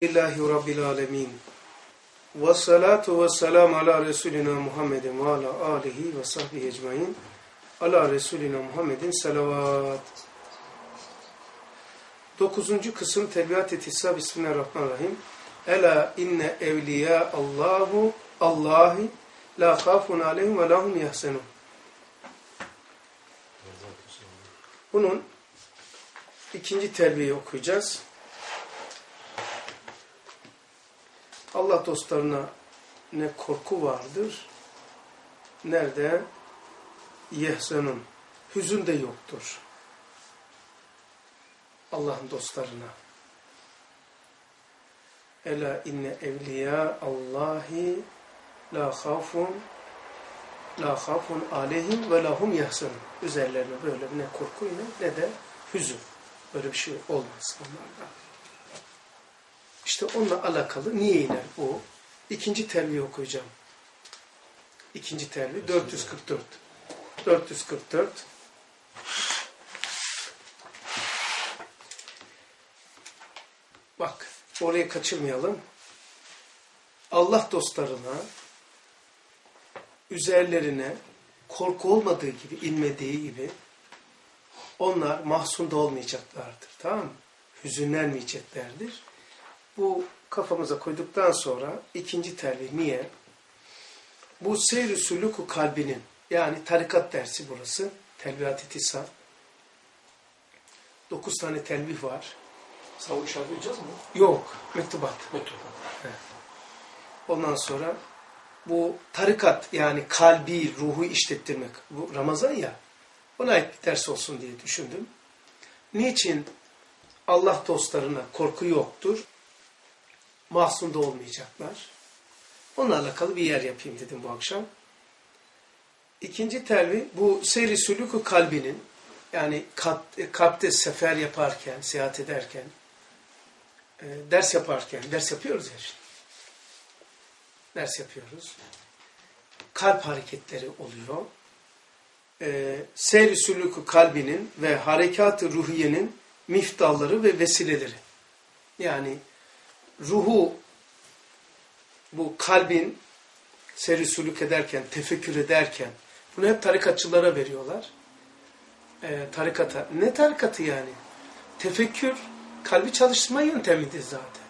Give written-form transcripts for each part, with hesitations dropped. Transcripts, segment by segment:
Lillahi Rabbil Alemin. Ve salatu ve selamu ala Resulina Muhammedin ve ala alihi ve sahbihi ecmain. Ala Resulina Muhammedin salavat. 9. kısım Tebliğat-ı Tissa. Bismillahirrahmanirrahim. Ela inne evliya Allahi la khafun aleyhim ve lahum yahsenun. Bunun ikinci telbiyeyi okuyacağız. Allah dostlarına ne korku vardır, nerede yehzenun, hüzün de yoktur. Allah'ın dostlarına. Ela inne evliya Allahi la khafun aleyhim ve lahum yahzenun. Üzerlerine böyle ne korkuyla ne de hüzün. Böyle bir şey olmaz onlardan. İşte onunla alakalı niye iner bu? İkinci telviyi okuyacağım. İkinci telvi 444. 444. Bak, orayı kaçırmayalım. Allah dostlarına üzerlerine korku olmadığı gibi, inmediği gibi onlar mahzunda olmayacaklardır. Tamam mı? Hüzünlenmeyeceklerdir. Bu kafamıza koyduktan sonra ikinci telvih niye? Bu seyr-i sülûk-u kalbinin, yani tarikat dersi burası. Telbihat-ı Tissa. 9 tane telvih var. Savun şartlayacağız mı? Yok. Mektubat. Mektubat. Evet. Ondan sonra bu tarikat, yani kalbi, ruhu işlettirmek. Bu Ramazan ya. Ona ait bir ders olsun diye düşündüm. Niçin Allah dostlarına korku yoktur? Mahzunda olmayacaklar. Onunla alakalı bir yer yapayım dedim bu akşam. İkinci telvi bu seyr-i sülûk-u kalbinin, yani kalpte sefer yaparken, seyahat ederken, ders yaparken, ders yapıyoruz ya işte. Ders yapıyoruz. Kalp hareketleri oluyor. Seyr-i sülûk-u kalbinin ve harekat-ı ruhiyenin miftahları ve vesileleri. Yani ruhu, bu kalbin seyr-i sülûk ederken, tefekkür ederken, bunu hep tarikatçılara veriyorlar. Tarikata. Ne tarikatı yani? Tefekkür, kalbi çalıştırma yöntemidir zaten.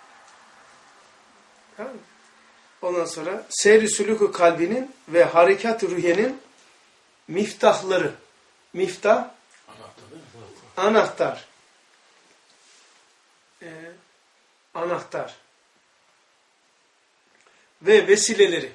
Tamam mı? Ondan sonra seyr-i sülûk-u kalbinin ve harekat-ı ruhiyenin miftahları. Miftah, anahtar. Anahtar ve vesileleri.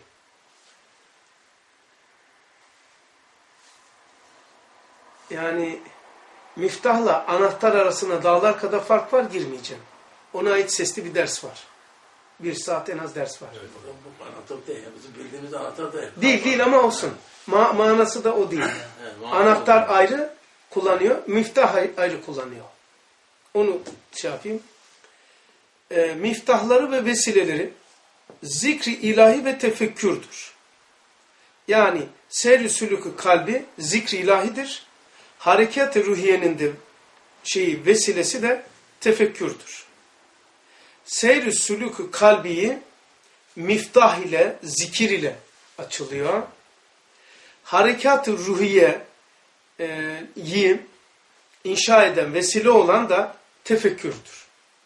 Yani miftahla anahtar arasında dağlar kadar fark var, girmeyeceğim. Ona ait sesli bir ders var. 1 saat en az ders var. Evet, bu anahtar değil. Bizim bildiğimiz anahtar değil. Değil ama olsun. Manası da o değil. Anahtar ayrı kullanıyor, miftah ayrı kullanıyor. Onu şey yapayım. Miftahları ve vesileleri zikri ilahi ve tefekkürdür. Yani seyr-i sülûk-u kalbi zikri ilahidir. Harekat-ı ruhiyenin de vesilesi de tefekkürdür. Seyr-i sülûk-u kalbiyi miftah ile, zikir ile açılıyor. Harekat-ı ruhiyeyi inşa eden, vesile olan da tefekkürdür.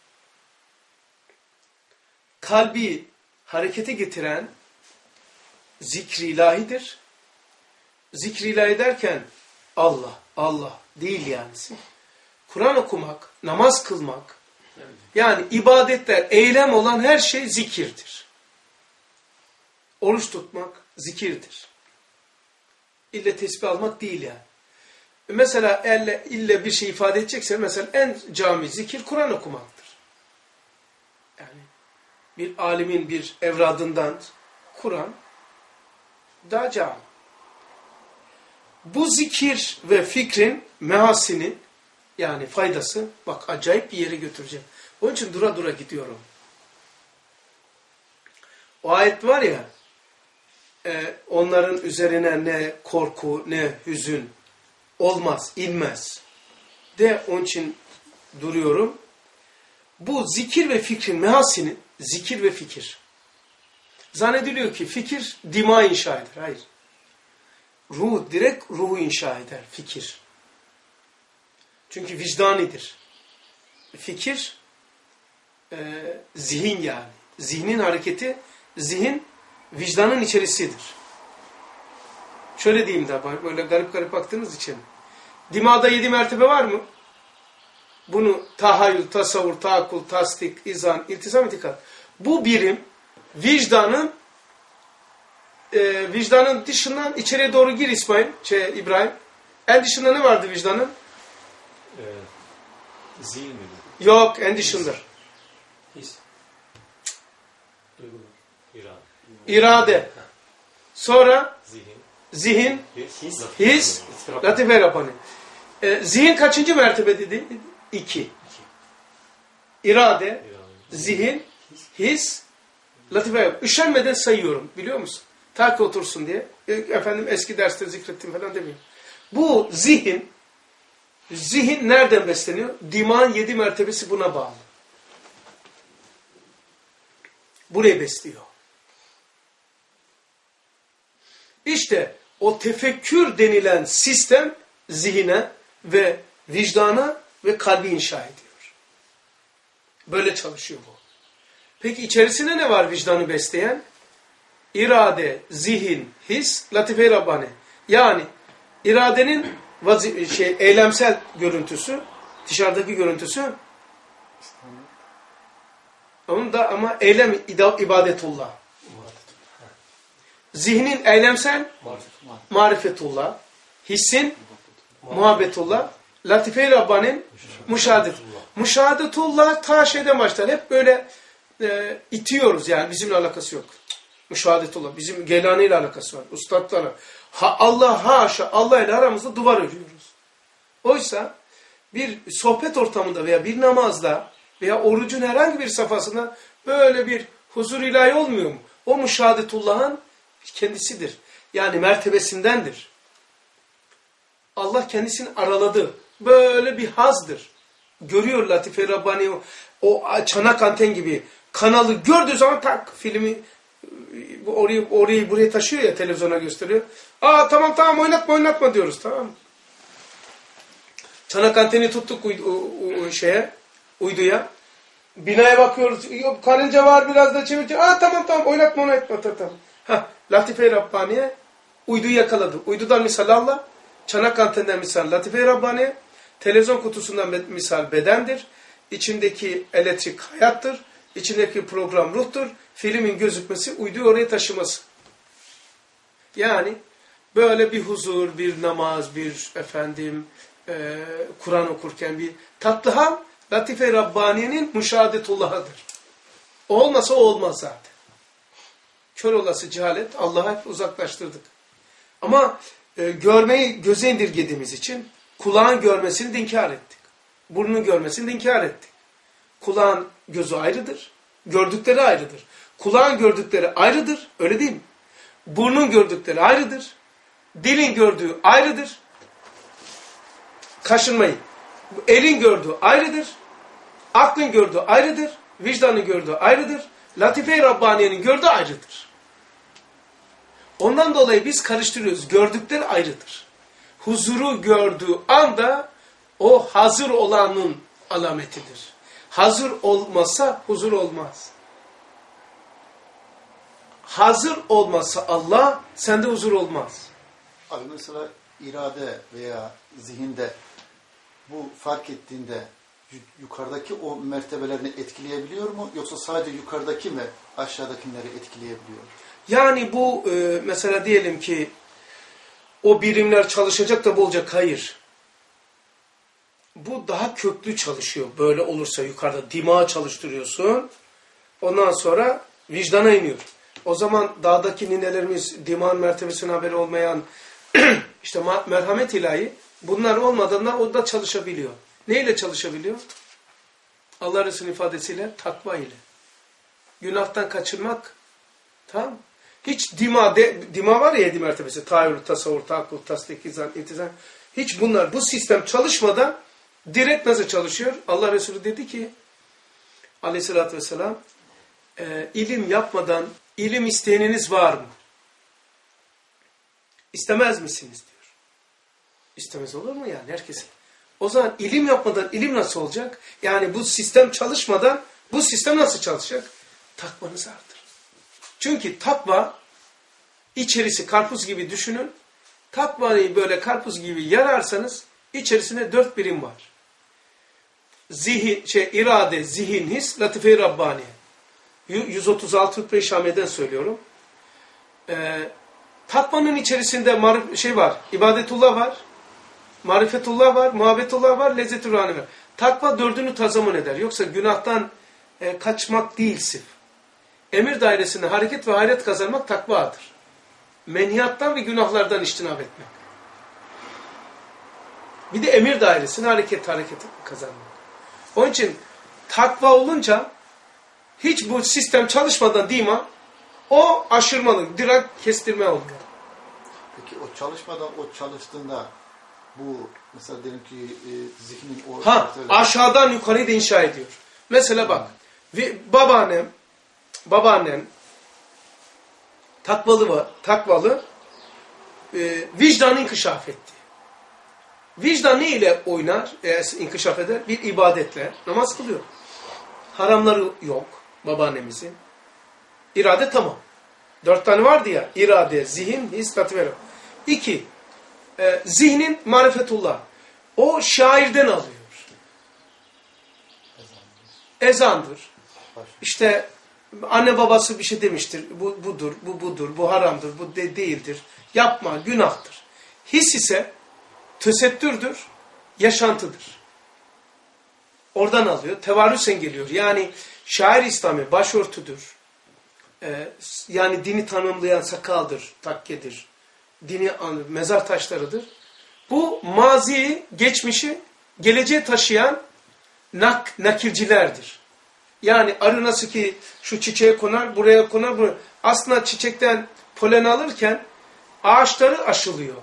Kalbi harekete getiren zikri ilahidir. Zikri ilahi derken Allah, Allah değil yani. Kur'an okumak, namaz kılmak, yani ibadetler, eylem olan her şey zikirdir. Oruç tutmak zikirdir. İlle tesbih almak değil yani. Mesela ille bir şey ifade edecekse, mesela en cami zikir Kur'an okumaktır. Yani bir alimin bir evradından Kur'an daha cami. Bu zikir ve fikrin mehasini, yani faydası, bak acayip bir yere götüreceğim. Onun için dura dura gidiyorum. O ayet var ya, onların üzerine ne korku ne hüzün olmaz, inmez. Onun için duruyorum. bu zikir ve fikrin mehasini, zikir ve fikir. Zannediliyor ki fikir dima inşa eder. Hayır. Ruh direkt ruhu inşa eder. Fikir. Çünkü vicdanidir. Fikir zihin yani. Zihnin hareketi, zihin vicdanın içerisidir. Şöyle diyeyim de böyle garip garip baktığınız için. Dimada 7 mertebe var mı? Bunu tahayyül, tasavvur, taakkul, tasdik, izan, iltizam, itikat. Bu birim vicdanın dışından içeriye doğru gir İbrahim. En dışında ne vardı vicdanın? Zihin mi? Yok, en dışında. His. Duygular. İrade. Sonra Zihin. zihin, His. his, latife rabbani. Zihin kaçıncı mertebe dedi? 2. İrade, zihin, his, latife. Üşenmeden sayıyorum, biliyor musun? Ta ki otursun diye. Efendim eski derste zikrettim falan demiyorum. Bu zihin nereden besleniyor? Dimağın 7 mertebesi buna bağlı. Burayı besliyor. İşte o tefekkür denilen sistem zihine ve vicdana ve kalbi inşa ediyor. Böyle çalışıyor bu. Peki içerisinde ne var vicdanı besleyen? İrade, zihin, his, latife-i Rabbani. Yani iradenin eylemsel görüntüsü, dışarıdaki görüntüsü, onun da ama eylem ibadetullah. Zihnin eylemsel marifetullah, hissin muhabbetullah, latife-i Rabbani'nin müşahadetullah. Müşahadetullah ta şeyden başlar. Hep böyle itiyoruz yani bizimle alakası yok. Müşahadetullah. Bizim Geylani ile alakası var. Ustadlarla. Allah haşa Allah ile aramızda duvar örüyoruz. Oysa bir sohbet ortamında veya bir namazda veya orucun herhangi bir safhasında böyle bir huzur ilahi olmuyor mu? O müşahadetullah'ın kendisidir. Yani mertebesindendir. Allah kendisini araladı. Böyle bir hazdır. Görüyor Latife Rabbani o çanak anten gibi kanalı gördüğü zaman tak filmi orayı buraya taşıyor ya televizyona gösteriyor. Aa tamam oynatma diyoruz tamam. Çanak anteni tuttuk uyduya. Binaya bakıyoruz. Karınca var biraz da çevirti. Aa tamam oynatma tamam. Latife-i Rabbani'ye uyduyu yakaladı. Uydudan misal Allah, çanak antenden misal Latife-i Rabbani'ye, televizyon kutusundan misal bedendir. İçindeki elektrik hayattır. İçindeki program ruhtur. Filmin gözükmesi, uyduyu oraya taşıması. Yani böyle bir huzur, bir namaz, bir Kur'an okurken bir tatlı hal, Latife-i Rabbani'nin müşahadetullah'ıdır. O olmasa o olmaz zaten. Kör olası cehalet Allah'a hep uzaklaştırdık. Ama görmeyi göze indirgediğimiz için kulağın görmesini de inkar ettik. Burnun görmesini de inkar ettik. Kulağın gözü ayrıdır. Gördükleri ayrıdır. Kulağın gördükleri ayrıdır. Öyle değil mi? Burnun gördükleri ayrıdır. Dilin gördüğü ayrıdır. Kaşınmayın. Elin gördüğü ayrıdır. Aklın gördüğü ayrıdır. Vicdanın gördüğü ayrıdır. Latife-i Rabbaniye'nin gördüğü ayrıdır. Ondan dolayı biz karıştırıyoruz. Gördükleri ayrıdır. Huzuru gördüğü anda o hazır olanın alametidir. Hazır olmasa huzur olmaz. Hazır olmasa Allah, sende huzur olmaz. Abi mesela irade veya zihinde bu fark ettiğinde yukarıdaki o mertebelerini etkileyebiliyor mu? Yoksa sadece yukarıdaki mi aşağıdakileri etkileyebiliyor? Yani bu mesela diyelim ki o birimler çalışacak da bu olacak. Hayır. Bu daha köklü çalışıyor. Böyle olursa yukarıda dimağı çalıştırıyorsun. Ondan sonra vicdana iniyor. O zaman dağdaki ninelerimiz dimağın mertebesine haberi olmayan işte merhamet ilahi bunlar olmadan da o da çalışabiliyor. Neyle çalışabiliyor? Allah Resulü'nün ifadesiyle takva ile. Günahtan kaçınmak. Tamam. Hiç dima var ya 7 mertebesi. Tahayyül, tasavvur, taakkul, tasdik, izan, iltizam. Hiç bunlar bu sistem çalışmadan direkt nasıl çalışıyor? Allah Resulü dedi ki aleyhissalatü vesselam ilim yapmadan ilim isteyeniniz var mı? İstemez misiniz diyor. İstemez olur mu yani herkesin? O zaman ilim yapmadan ilim nasıl olacak? Yani bu sistem çalışmadan bu sistem nasıl çalışacak? Takvanızı artırın. Çünkü takva içerisi karpuz gibi düşünün. Takvayı böyle karpuz gibi yararsanız içerisinde 4 birim var. İrade, zihin, his, latife-i Rabbaniye. 136 Hutbe-i Şamiye'den söylüyorum. Takvanın içerisinde var, ibadetullah var, marifetullah var, muhabbetullah var, lezzet-ü ruhani var. Takva 4'ünü tazamun eder. Yoksa günahtan kaçmak değil sırf. Emir dairesinde hareket ve hayret kazanmak takvadır. Menhiyattan ve günahlardan içtinab etmek. Bir de emir dairesinde hareket kazanmak. Onun için takva olunca hiç bu sistem çalışmadan dima o aşırmalı, direkt kestirme oluyor. Peki o çalışmadan o çalıştığında bu mesela diyelim ki zihnin o... Aşağıdan yukarıyı da inşa ediyor. Mesela bak babaannem takvalı vicdanı inkişaf etti. Vicdan ne ile oynar, inkişaf eder? Bir ibadetle namaz kılıyor. Haramları yok babaannemizin. İrade tamam. 4 tane vardı ya. İrade, zihin, his, latife. 2. Zihnin marifetullah. O şairden alıyor. Ezandır. İşte anne babası bir şey demiştir. Bu budur, bu haramdır, bu değildir. Yapma, günahtır. His ise tesettürdür, yaşantıdır. Oradan alıyor. Tevarüsen geliyor. Yani şair İslami başörtüdür. Yani dini tanımlayan sakaldır, takkedir. Dini mezar taşlarıdır. Bu maziyi, geçmişi, geleceğe taşıyan nakilcilerdir. Yani arı nasıl ki şu çiçeğe konar, buraya konar, buraya. Aslında çiçekten polen alırken ağaçları aşılıyor.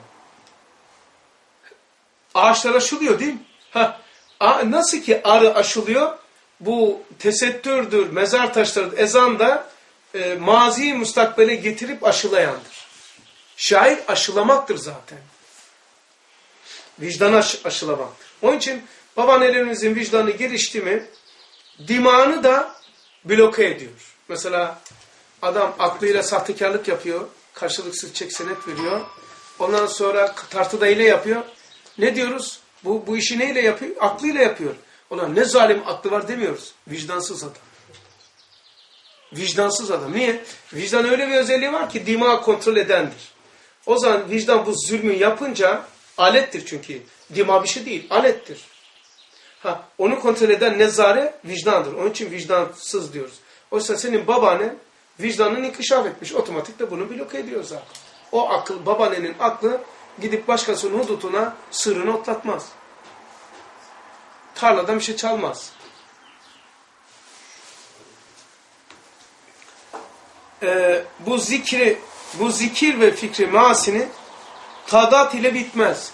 Ağaçlar aşılıyor değil mi? Nasıl ki arı aşılıyor, bu tesettürdür, mezar taşlarıdır, ezan da maziyi müstakbele getirip aşılayandır. Şair aşılamaktır zaten. Vicdanı aşılamaktır. Onun için babaannelerimizin vicdanı gelişti mi, dimağını da bloke ediyor. Mesela adam aklıyla sahtekarlık yapıyor, karşılıksız çek senet veriyor. Ondan sonra tartıda ile yapıyor. Ne diyoruz? Bu işi neyle yapıyor? Aklıyla yapıyor. Ulan ne zalim aklı var demiyoruz. Vicdansız adam. Vicdansız adam. Niye? Vicdan öyle bir özelliği var ki dimağı kontrol edendir. O zaman vicdan bu zulmü yapınca alettir çünkü. Dima bir şey değil. Alettir. Onu kontrol eden nezare vicdandır. Onun için vicdansız diyoruz. Oysa senin babaannen vicdanını inkişaf etmiş. Otomatik de bunu bloke ediyor zaten. O akıl, babaannenin aklı gidip başkasının hudutuna sırrını otlatmaz. Tarladan bir şey çalmaz. Bu zikir ve fikri maasini tadat ile bitmez.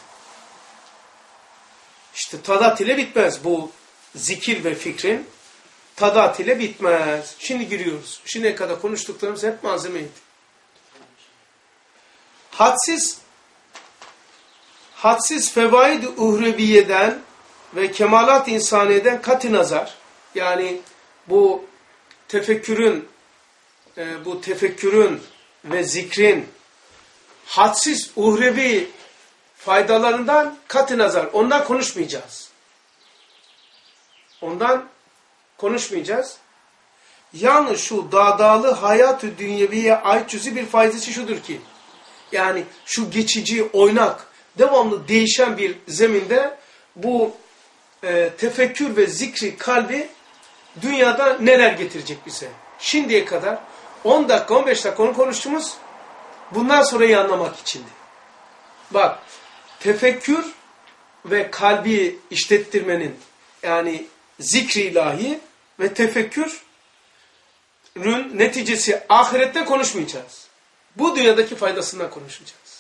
İşte tadat ile bitmez. Bu zikir ve fikrin tadat ile bitmez. Şimdi giriyoruz. Şimdiye kadar konuştuklarımız hep malzemeydi. Hadsiz fevaid-i uhreviyeden ve kemalat insaniyeden kat-i nazar, yani bu tefekkürün ve zikrin hadsiz uhrevi faydalarından kat-i nazar, ondan konuşmayacağız. Yalnız şu dağdağlı hayat-ı dünyeviye ait cüzi bir faydası şudur ki, yani şu geçici, oynak, devamlı değişen bir zeminde bu tefekkür ve zikri kalbi dünyada neler getirecek bize? Şimdiye kadar 10 dakika, 15 dakika onu konuştuğumuz bundan sonrayı anlamak içindi. Bak, tefekkür ve kalbi işlettirmenin, yani zikri ilahi ve tefekkürün neticesi ahirette konuşmayacağız. Bu dünyadaki faydasından konuşacağız.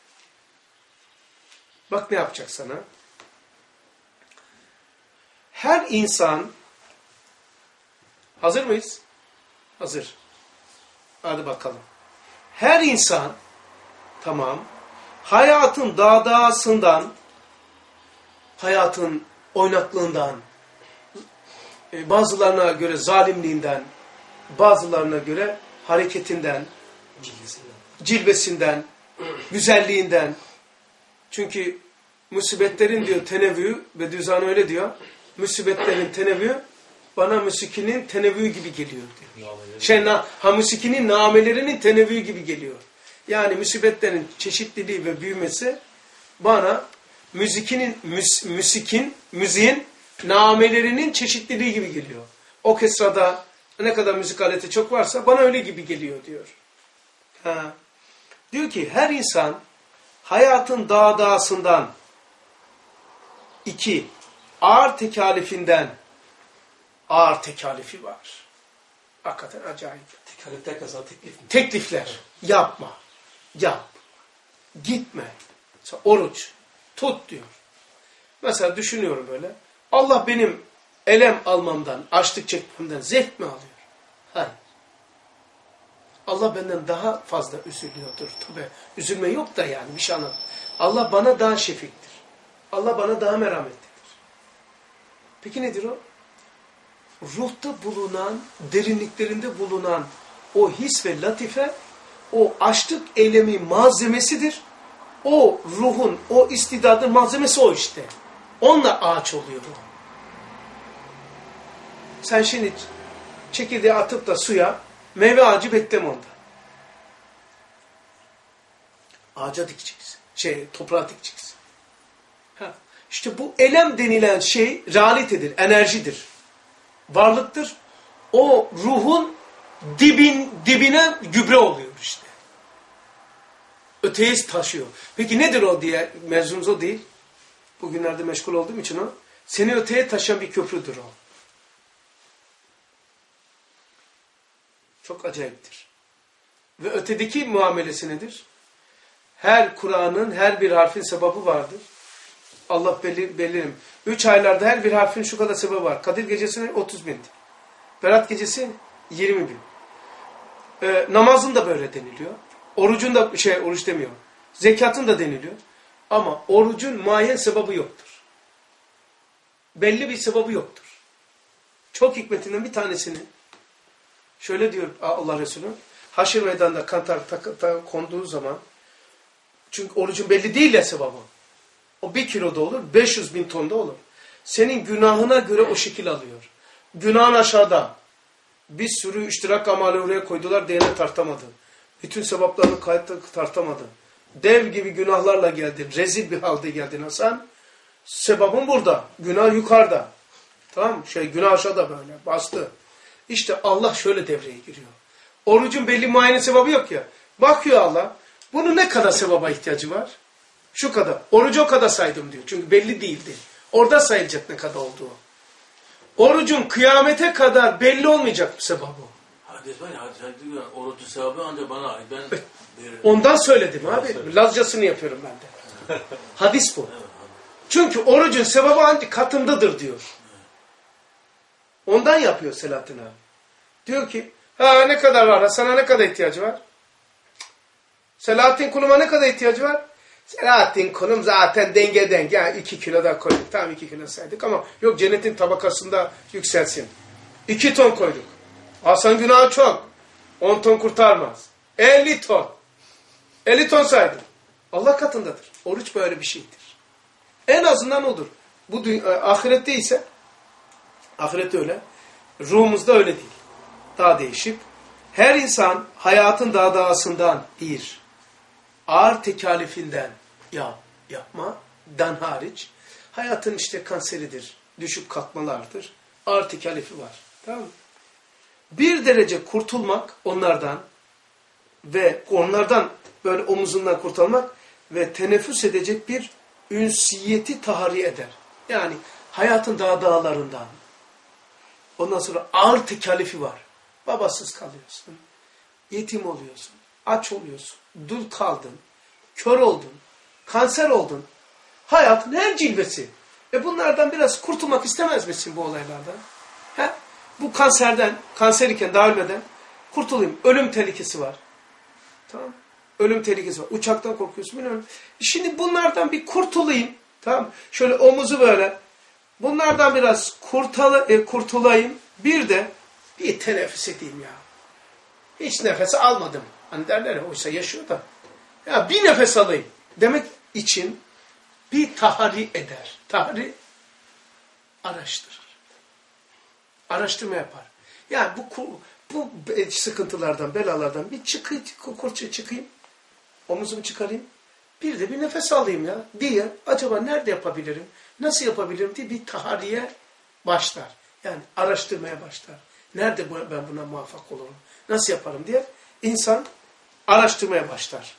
Bak ne yapacak sana. Her insan Hazır mıyız? Hazır. Hadi bakalım. Her insan, tamam, hayatın dağdağısından, hayatın oynaklığından, bazılarına göre zalimliğinden, bazılarına göre hareketinden, cilvesinden, güzelliğinden. Çünkü musibetlerin diyor tenevvü, Bediüzzaman öyle diyor, musibetlerin tenevvü bana müsikinin tenevvü gibi geliyor diyor. Müsikinin namelerinin tenevvü gibi geliyor. Yani musibetlerin çeşitliliği ve büyümesi bana müziğin namelerinin çeşitliliği gibi geliyor. Orkestrada ne kadar müzik aleti çok varsa bana öyle gibi geliyor diyor. Diyor ki her insan hayatın dağdağısından, 2, ağır tekalifinden, ağır tekalifi var. Hakikaten acayip. Tekalifler kazan teklif mi? Teklifler. Yapma. Yap. Gitme. Mesela oruç. Tut diyor. Mesela düşünüyorum böyle. Allah benim elem almamdan, açlık çekmemden zevk mi alıyor? Hayır. Allah benden daha fazla üzülüyordur. Tabii üzülme yok da yani bir şey anlat. Allah bana daha şefiktir. Allah bana daha merhametlidir. Peki nedir o? Ruhta bulunan, derinliklerinde bulunan o his ve latife, o açlık eylemi malzemesidir. O ruhun, o istidadın malzemesi o işte. Onunla ağaç oluyor o. Sen şimdi çekirdeği atıp da suya, meyve ağacı bekleme onda. Ağaca dikeceksin. Toprağa dikeceksin. İşte bu elem denilen şey realitedir, enerjidir. Varlıktır. O ruhun dibine gübre oluyor işte. Öteye taşıyor. Peki nedir o diye mevzumuz o değil. Bugünlerde meşgul olduğum için o. Seni öteye taşıyan bir köprüdür o. Çok acayiptir. Ve ötedeki muamelesi nedir? Her Kur'an'ın her bir harfin sevabı vardır. Allah belirlim. 3 aylarda her bir harfin şu kadar sevabı var. Kadir gecesinin 30 bin. Berat gecesi 20 bin. Namazın da böyle deniliyor. Orucun da oruç demiyor. Zekatın da deniliyor. Ama orucun muayyen sevabı yoktur. Belli bir sevabı yoktur. Çok hikmetinden bir tanesini şöyle diyor Allah Resulü. Haşr meydanında kantar konduğu zaman, çünkü orucun belli değil ya sevabı. O 1 kiloda olur, 500 bin tonda olur. Senin günahına göre o şekil alıyor. Günahın aşağıda. Bir sürü iştirak amali oraya koydular, değerine tartamadı. Bütün sevaplarını tartamadı. Dev gibi günahlarla geldin, rezil bir halde geldin Hasan. Sebabın burada, günah yukarıda. Tamam mı? Günah aşağıda böyle, bastı. İşte Allah şöyle devreye giriyor. Orucun belli muayene sevabı yok ya. Bakıyor Allah, bunun ne kadar sevaba ihtiyacı var? Şu kadar. Orucu o kadar saydım diyor. Çünkü belli değildi. Orada sayılacak ne kadar olduğu. Orucun kıyamete kadar belli olmayacak bir sevabı. Hadis var ya, diyor, orucu sevabı ancak bana ait. Ben ondan söyledim abi. Lazcasını yapıyorum ben de. Hadis bu. Evet, çünkü orucun sevabı ancak katındadır diyor. Ondan yapıyor Selahattin abi. Diyor ki, ne kadar var? Sana ne kadar ihtiyacı var? Selahattin Kulum'a ne kadar ihtiyacı var? Selahattin Kulum zaten denge. Yani 2 kilo da koyduk. Tamam 2 kilo saydık ama yok cennetin tabakasında yükselsin. 2 ton koyduk. Hasan günahı çok. 10 ton kurtarmaz. 50 ton. 50 ton saydım. Allah katındadır. Oruç böyle bir şeydir. En azından odur. Bu ahirette ise, ahirette öyle. Ruhumuzda öyle değil. Daha değişik. Her insan hayatın dağdağısından ağır tekalifinden yapmadan hariç hayatın işte kanseridir, düşük kalkmalardır, ağır tekalifi var. Tamam mı? Bir derece kurtulmak onlardan ve onlardan böyle omuzundan kurtulmak ve teneffüs edecek bir ünsiyeti tahari eder. Yani hayatın dağlarından. Ondan sonra ağır tekalifi var. Babasız kalıyorsun, yetim oluyorsun, aç oluyorsun, dul kaldın, kör oldun, kanser oldun. Hayatın her cilvesi. Bunlardan biraz kurtulmak istemez misin bu olaylardan? bu kanser iken daha ölmeden kurtulayım. Ölüm tehlikesi var. Tamam. Ölüm tehlikesi var. Uçaktan korkuyorsun, bilmiyorum. Şimdi bunlardan bir kurtulayım. Tamam. Şöyle omuzu böyle. Bunlardan biraz kurtulayım. Bir de bir teneffüs edeyim ya. Hiç nefes almadım. Hani derler ya, oysa yaşıyor da. Ya bir nefes alayım demek için bir tahari eder. Tahari araştırır. Araştırma yapar. Yani bu sıkıntılardan, belalardan bir çıkayım. Omuzumu çıkarayım. Bir de bir nefes alayım ya diye acaba nerede yapabilirim? Nasıl yapabilirim diye bir tahariye başlar. Yani araştırmaya başlar. Nerede ben buna muvaffak olurum? Nasıl yaparım diye insan araştırmaya başlar.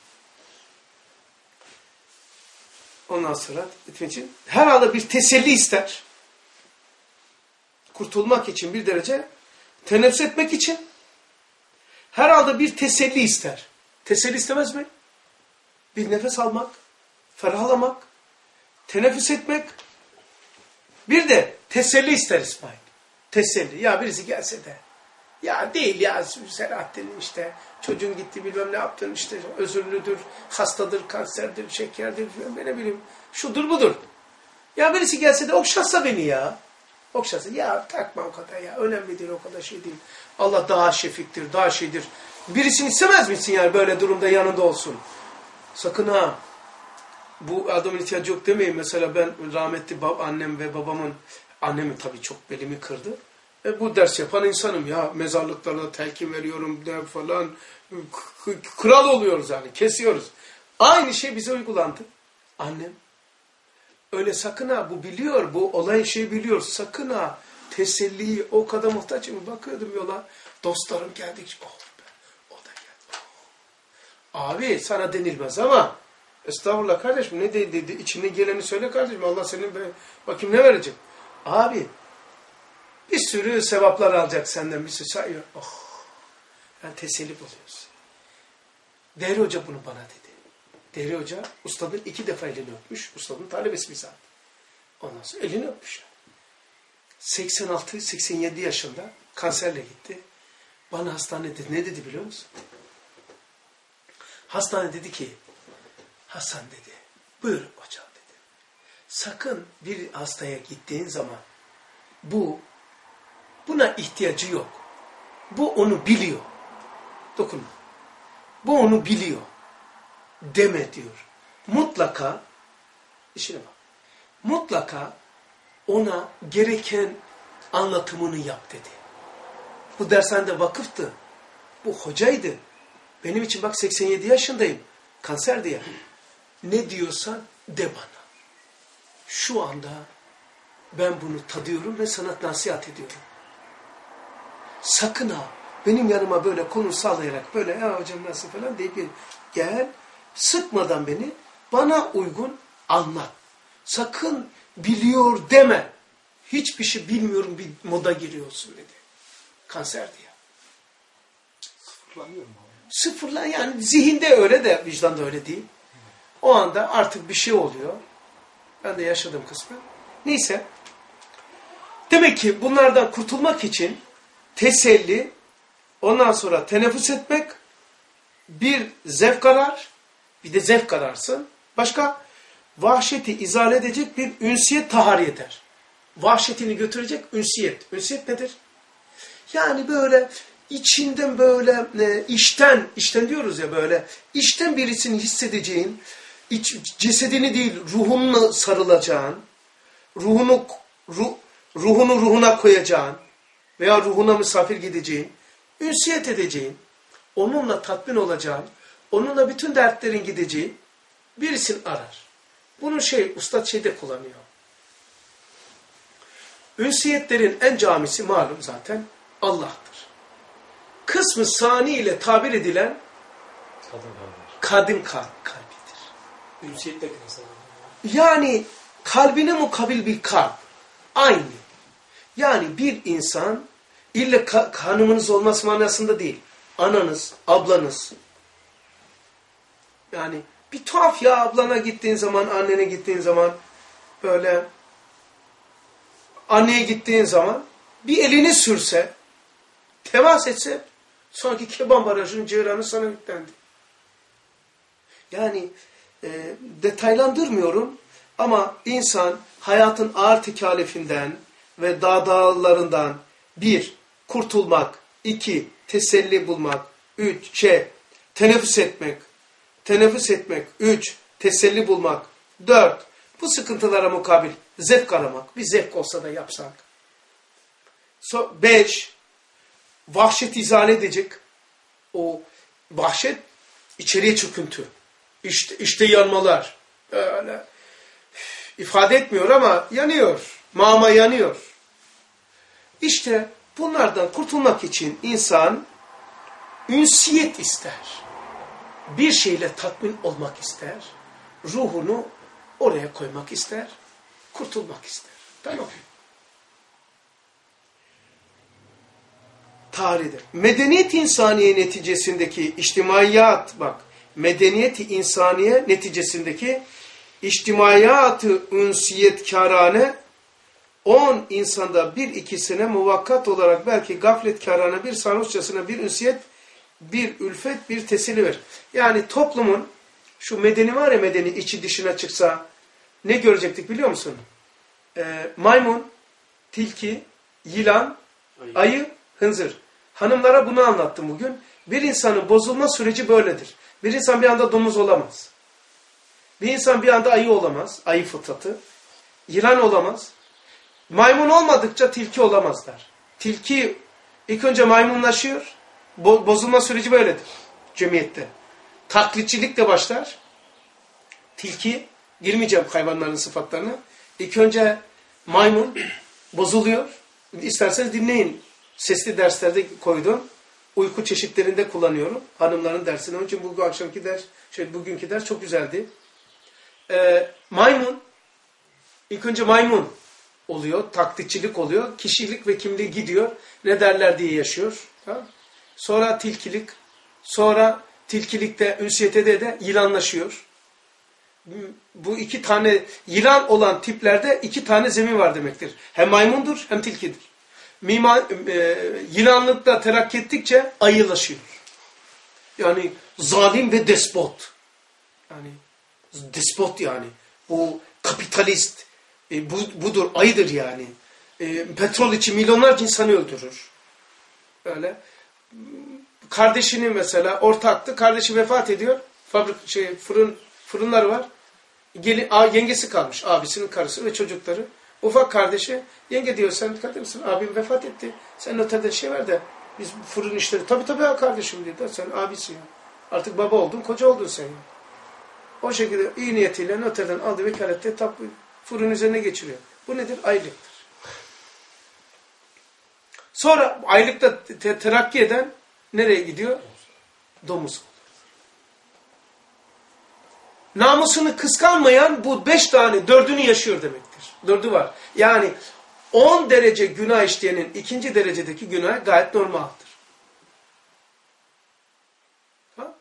Ondan sonra için herhalde bir teselli ister. Kurtulmak için bir derece, teneffüs etmek için herhalde bir teselli ister. Teselli istemez mi? Bir nefes almak, ferahlamak, teneffüs etmek. Bir de teselli ister İsmail. Teselli. Ya birisi gelse de. Ya değil ya Selahattin'in işte çocuğun gitti bilmem ne yaptın işte özürlüdür, hastadır, kanserdir, şekerdir falan ne bileyim. Şudur budur. Ya birisi gelse de okşatsa beni ya. Okşatsa ya takma o kadar ya. Önemli değil o kadar şey değil. Allah daha şefiktir, daha şeydir. Birisini istemez misin yani böyle durumda yanında olsun? Sakın ha. Bu adamın ihtiyacı yok demeyin. Mesela ben rahmetli annem ve babamın, annemin tabii çok belimi kırdı. Bu ders yapan insanım ya. Mezarlıklarına telkin veriyorum de falan. Kral oluyoruz yani. Kesiyoruz. Aynı şey bize uygulandı. Annem. Öyle sakın ha. Bu biliyor. Bu olay şey biliyor. Sakın ha. Teselliyi o kadar muhtaçım. Bakıyordum yola. Dostlarım geldik. Oh be. O da geldi. Oh. Abi sana denilmez ama estağfurullah kardeşim. Ne dedi? İçine geleni söyle kardeşim. Allah senin bakayım ne verecek? Abi bir sürü sevaplar alacak senden bir sürü sayıyor. Oh. Yani teselli buluyorsun. Değerli Hoca bunu bana dedi. Değerli Hoca ustadın 2 defa elini öpmüş. Ustadın talebesi bizzat. Ondan sonra elini öpmüş. 86-87 yaşında kanserle gitti. Bana hastanede ne dedi biliyor musun? Hastane dedi ki Hasan dedi. Buyur hocam dedi. Sakın bir hastaya gittiğin zaman buna ihtiyacı yok. Bu onu biliyor. Dokunma. Bu onu biliyor. Deme diyor. Mutlaka, işine bak. Mutlaka ona gereken anlatımını yap dedi. Bu dershanede vakıftı. Bu hocaydı. Benim için bak 87 yaşındayım. Kanser diye. Ne diyorsan de bana. Şu anda ben bunu tadıyorum ve sana nasihat ediyorum. Sakın ha benim yanıma böyle konu sallayarak böyle ya hocam nasıl falan deyip gel sıkmadan beni bana uygun anlat. Sakın biliyor deme. Hiçbir şey bilmiyorum bir moda giriyorsun dedi. Kanser diye. Sıfırlanıyor mu? Sıfırlan yani zihinde öyle de vicdanda öyle değil. O anda artık bir şey oluyor. Ben de yaşadım kısmen. Neyse. Demek ki bunlardan kurtulmak için teselli, ondan sonra teneffüs etmek, bir zevk arar, bir de zevk ararsın. Başka vahşeti izale edecek bir ünsiyet tahari eder. Vahşetini götürecek ünsiyet. Ünsiyet nedir? Yani böyle içinden böyle içten diyoruz ya böyle içten birisini hissedeceğin, cesedini değil ruhunla sarılacağın, ruhunu ruhuna koyacağın veya ruhuna misafir gideceğin, ünsiyet edeceğin, onunla tatmin olacağın, onunla bütün dertlerin gideceği birisini arar. Bunu Üstad şeyde kullanıyor. Ünsiyetlerin en camisi malum zaten Allah'tır. Kısmı sani ile tabir edilen kadın kalbidir. Ünsiyet de kıyasla. Yani kalbine mukabil bir kalp. Aynı. Yani bir insan illa hanımınız olması manasında değil. Ananız, ablanız. Yani bir tuhaf ya ablana gittiğin zaman, annene gittiğin zaman böyle anneye gittiğin zaman bir elini sürse, temas etse, sanki Keban Barajı'nın ceyranı sana yüklendi. Yani detaylandırmıyorum ama insan hayatın ağır tekalifinden ve dağlarından 1. Kurtulmak, 2. Teselli bulmak, 3. Teneffüs etmek, 3. Teselli bulmak, 4. Bu sıkıntılara mukabil zevk aramak, bir zevk olsa da yapsak. 5. Vahşet izale edecek, o vahşet içeriye çöküntü, işte yanmalar, öyle ifade etmiyor ama yanıyor, mama yanıyor. İşte bunlardan kurtulmak için insan ünsiyet ister. Bir şeyle tatmin olmak ister. Ruhunu oraya koymak ister. Kurtulmak ister. Tamam. Tarihte. Medeniyet insaniye neticesindeki içtimaiyat, bak, medeniyet insaniye neticesindeki içtimaiyat-ı ünsiyetkarane 10 insanda bir ikisine muvakkat olarak belki gafletkârane bir sarhoşçasına bir ünsiyet, bir ülfet, bir teselli verir. Yani toplumun şu medeni var ya, medeni içi dışına çıksa ne görecektik biliyor musun? Maymun, tilki, yılan, ayı, hınzır. Hanımlara bunu anlattım bugün. Bir insanın bozulma süreci böyledir. Bir insan bir anda domuz olamaz. Bir insan bir anda ayı olamaz. Ayı fıtratı. Yılan olamaz. Maymun olmadıkça tilki olamazlar. Tilki ilk önce maymunlaşıyor. Bozulma süreci böyledir cemiyette. Taklitçilik de başlar. Tilki, girmeyeceğim hayvanların sıfatlarına. İlk önce maymun bozuluyor. İsterseniz dinleyin. Sesli derslerde koydum. Uyku çeşitlerinde kullanıyorum. Hanımların dersini. Onun için bu akşamki ders, bugünkü ders çok güzeldi. Maymun, ilk önce maymun oluyor. Taklitçilik oluyor. Kişilik ve kimliği gidiyor. Ne derler diye yaşıyor. Tamam. Sonra tilkilik. Sonra tilkilikte, ünsiyete de yılanlaşıyor. Bu iki tane yılan olan tiplerde iki tane zemin var demektir. Hem maymundur hem tilkidir. Yılanlıkta terakki ettikçe ayılaşıyor. Yani zalim ve despot. Yani despot yani. Bu kapitalist. Budur, ayıdır yani. Petrol için milyonlarca insanı öldürür. Öyle. Kardeşinin mesela ortaktı. Kardeşi vefat ediyor. Fırınları var. Yengesi kalmış. Abisinin karısı ve çocukları. Ufak kardeşi, yenge diyor, sen dikkat misin? Abim vefat etti. Sen noterden şey ver de biz fırın işleri. Tabii kardeşim diyor. Sen abisin ya. Artık baba oldun, koca oldun sen ya. O şekilde iyi niyetiyle noterden aldı vekalette fırın üzerine geçiriyor. Bu nedir? Aylıktır. Sonra aylıkta terakki eden nereye gidiyor? Domuz. Namusunu kıskanmayan bu 5 tane, 4'ünü yaşıyor demektir. 4'ü var. Yani 10 derece günah işleyenin 2. derecedeki günah gayet normaldir. Ha?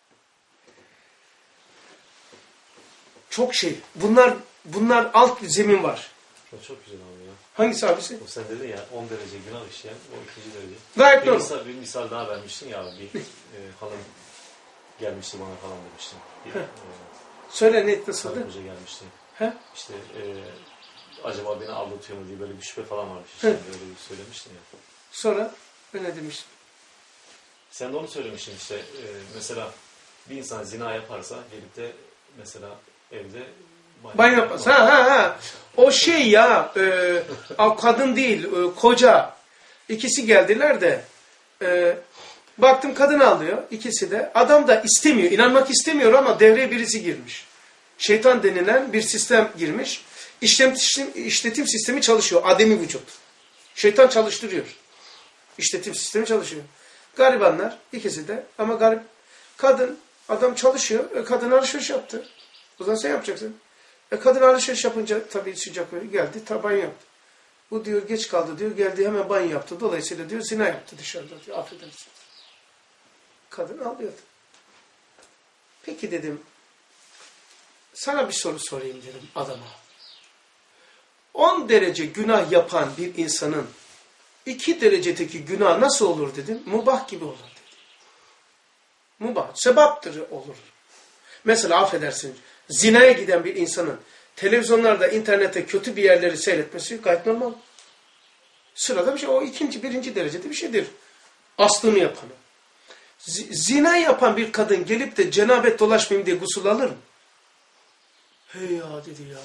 Çok şey. Bunlar alt zemin var. Çok güzel abi ya. Hangisi abisi? O sen dedin ya 10 derece günah işleyen o 2. derece. Gayet normal. Bir misal daha vermiştin ya bir hanım gelmişti bana falan demiştin. Söyle ne nasıldı? Hanım hoca gelmişti. He? İşte acaba beni aldatıyor mu diye böyle bir şüphe falan varmış. İşte öyle bir söylemiştin ya. Sonra ben ne demiştim? Sen de onu söylemiştin işte mesela bir insan zina yaparsa gelip de mesela evde banyo yapmaz. Ha. O şey ya kadın değil koca. İkisi geldiler de baktım kadın alıyor ikisi de. Adam da istemiyor. İnanmak istemiyor ama devreye birisi girmiş. Şeytan denilen bir sistem girmiş. İşletim sistemi çalışıyor. Ademi vücut. Şeytan çalıştırıyor. İşletim sistemi çalışıyor. Garibanlar ikisi de ama garip. Adam çalışıyor. Kadın alışveriş yaptı. O zaman sen yapacaksın. Kadın alışveriş yapınca tabii sıcak geldi. Banyo yaptı. Bu diyor geç kaldı diyor. Geldi hemen banyo yaptı. Dolayısıyla diyor zina yaptı dışarıda diyor. Affedersin. Kadın ağlıyordu. Peki dedim. Sana bir soru sorayım dedim adama. 10 derece günah yapan bir insanın 2 derecedeki günah nasıl olur dedim. Mubah gibi olur dedi. Mubah. Sebaptır olur. Mesela affedersiniz. Zinaya giden bir insanın televizyonlarda, internette kötü bir yerleri seyretmesi gayet normal. Sırada bir şey. O birinci derecede bir şeydir. Aslını yapanı. Zina yapan bir kadın gelip de cenabet dolaşmayayım diye gusül alır mı? Hey ya dedi ya.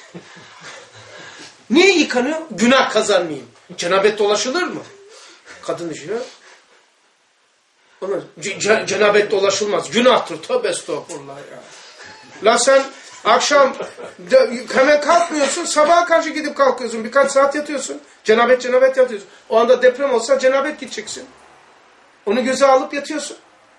Niye yıkanıyor? Günah kazanmayayım. Cenabet dolaşılır mı? Kadın düşünüyor. Cenabet dolaşılmaz. Günahtır. Tövbe estağfurullah ya. La sen akşam hemen kalkmıyorsun. Sabaha karşı gidip kalkıyorsun. Birkaç saat yatıyorsun. Cenabet yatıyorsun. O anda deprem olsa cenabet gideceksin. Onu göze alıp yatıyorsun.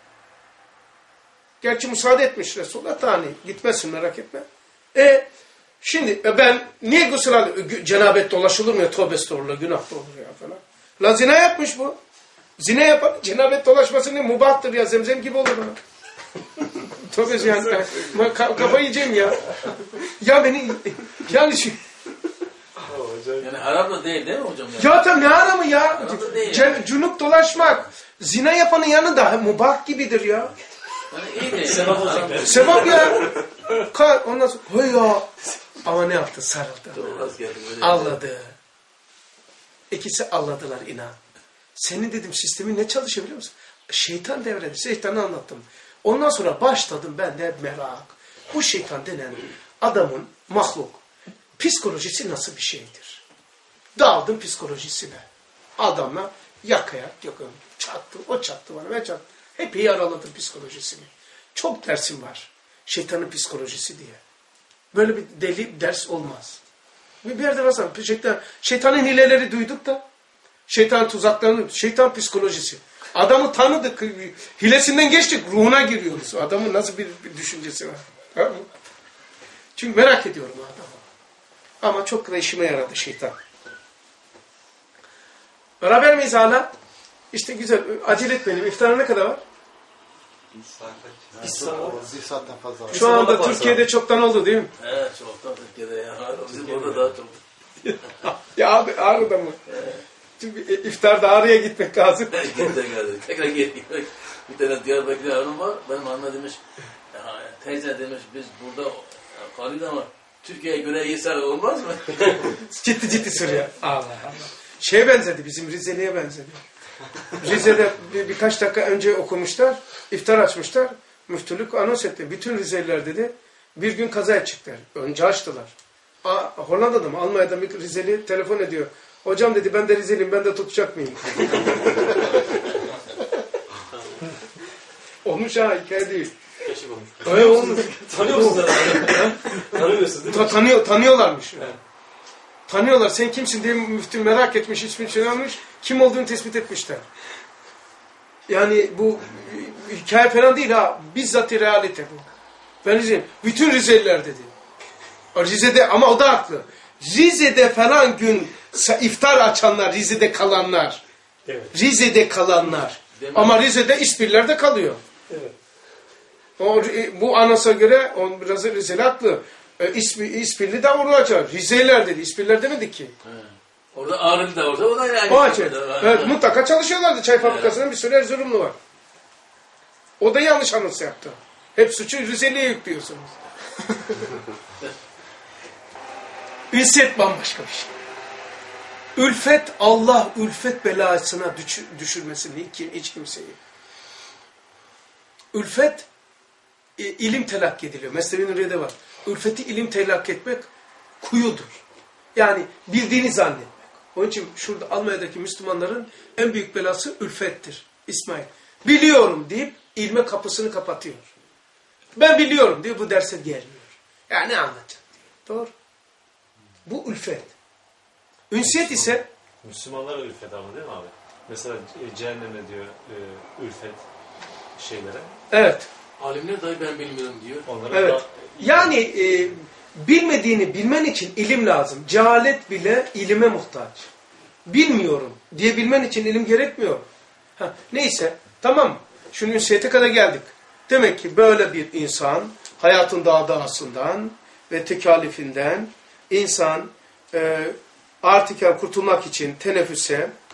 Gerçi müsaade etmiş Resulullah. Tani gitmesin merak etme. Şimdi ben niye gusül alayım? Cenabet dolaşılır mı ya? Tövbe estağfurullah. Günah da olur ya falan. La zina yapmış bu. Zina yapan cenabet dolaşması ne? Mubahtır ya. Zemzem gibi olur ona. Tövbe yani. Kafayı yiyeceğim ya. Ya beni yani şu... Yani haram da değil mi hocam? Yani? Ya tabii ne haramı ya? Cunup dolaşmak. Zina yapanın yanında mubah gibidir ya. Yani iyi değil. Sebap olacak. Sebep ya. Ondan sonra hey ya. Ama ne yaptı? Sarıldı. Anladı. İkisi anladılar inan. Senin dedim sistemin ne çalışıyor biliyor musun? Şeytan devrede. Şeytanı anlattım. Ondan sonra başladım ben de merak. Bu şeytan denen adamın mahluk psikolojisi nasıl bir şeydir? Daldım psikolojisine. Adamla yakayak çattı. O çattı bana. Ben çattım. Hep iyi araladım psikolojisini. Çok dersim var. Şeytanın psikolojisi diye. Böyle bir deli ders olmaz. Bir yerde mesela şeytanın hileleri duyduk da şeytanın tuzaklarını, şeytan psikolojisi. Adamı tanıdık. Hilesinden geçtik. Ruhuna giriyoruz. Adamın nasıl bir düşüncesi var. Tamam mı? Çünkü merak ediyorum o adamı. Ama çok da işime yaradı şeytan. Beraber miyiz hala? İşte güzel. Acele etmeyelim. İftara ne kadar var? Bir saatten fazla var. Şu anda Türkiye'de çoktan oldu değil mi? Evet çoktan Türkiye'de ya. Bizim orada daha çok. Ya abi Ağrı'da mı? Çünkü iftarda Ağrı'ya gitmek lazım. Geldi. Tekrar geri. Bir tane Diyarbakır'da hanım var. Benim hanıma demiş. Teyze demiş biz burada kalıyoruz ama Türkiye'ye göre yeser olmaz mı? Ciddi soruyor. Allah Allah. Şeye benzedi. Bizim Rizeli'ye benzedi. Rize'de birkaç dakika önce okumuşlar. İftar açmışlar. Müftülük anons etti. Bütün Rizeliler dedi. Bir gün kaza edecekler. Önce açtılar. Hollanda'da mı? Almanya'da bir Rizeli telefon ediyor. Hocam dedi ben de Rizeliyim. Ben de tutacak mıyım? Olmuş ha. Hikaye değil. Keşke olmuş. Öyle olmuş. Tanıyor musun sen? Tanımıyorsun değil mi? Tanıyorlarmış. Evet. Tanıyorlar. Sen kimsin diye müftü merak etmiş. İsmini söylemiş. Kim olduğunu tespit etmişler. Yani bu hikaye falan değil ha. Bizzat realite bu. Ben Rize'yim. Bütün Rizeliler dedi. Rize'de ama o da haklı. Rize'de falan gün iftar açanlar, Rize'de kalanlar. Evet. Rize'de kalanlar. Ama Rize'de İspirler'de kalıyor. Evet. Bu anasa göre biraz Rizeli haklı. İspirli de onu açar. Rizeliler dedi. İspirler demedik ki. Orada Ağrı'lı da orada. O da yani. O açar. Evet, mutlaka çalışıyorlardı. Çay fabrikasının bir sürü Erzurumlu var. O da yanlış anons yaptı. Hep suçu Rizeli'ye yüklüyorsunuz. Ülfet bambaşka bir şey. Ülfet, Allah ülfet belasına düşürmesin hiç kimseyi. Ülfet, ilim telakki ediliyor. Mesnevi Nuriye'de var. Ülfeti ilim telakki etmek kuyudur. Yani bildiğini zannetmek. Onun için şurada Almanya'daki Müslümanların en büyük belası ülfettir. İsmail. Biliyorum deyip ilme kapısını kapatıyor. Ben biliyorum diyor bu derse gelmiyor. Ya ne anlatacak diyor. Doğru. Bu ülfet. Ünsiyet ise Müslümanlara ülfet ama değil mi abi? Mesela cehenneme diyor ülfet şeylere. Evet. Alimler dahi ben bilmiyorum diyor. Onlara evet. da... Yani bilmediğini bilmen için ilim lazım. Cehalet bile ilime muhtaç. Bilmiyorum diyebilmen için ilim gerekmiyor. Neyse tamam. Şunun ünsiyete kadar geldik. Demek ki böyle bir insan hayatın dağdağısından ve tekalifinden insan artık kurtulmak için teneffüse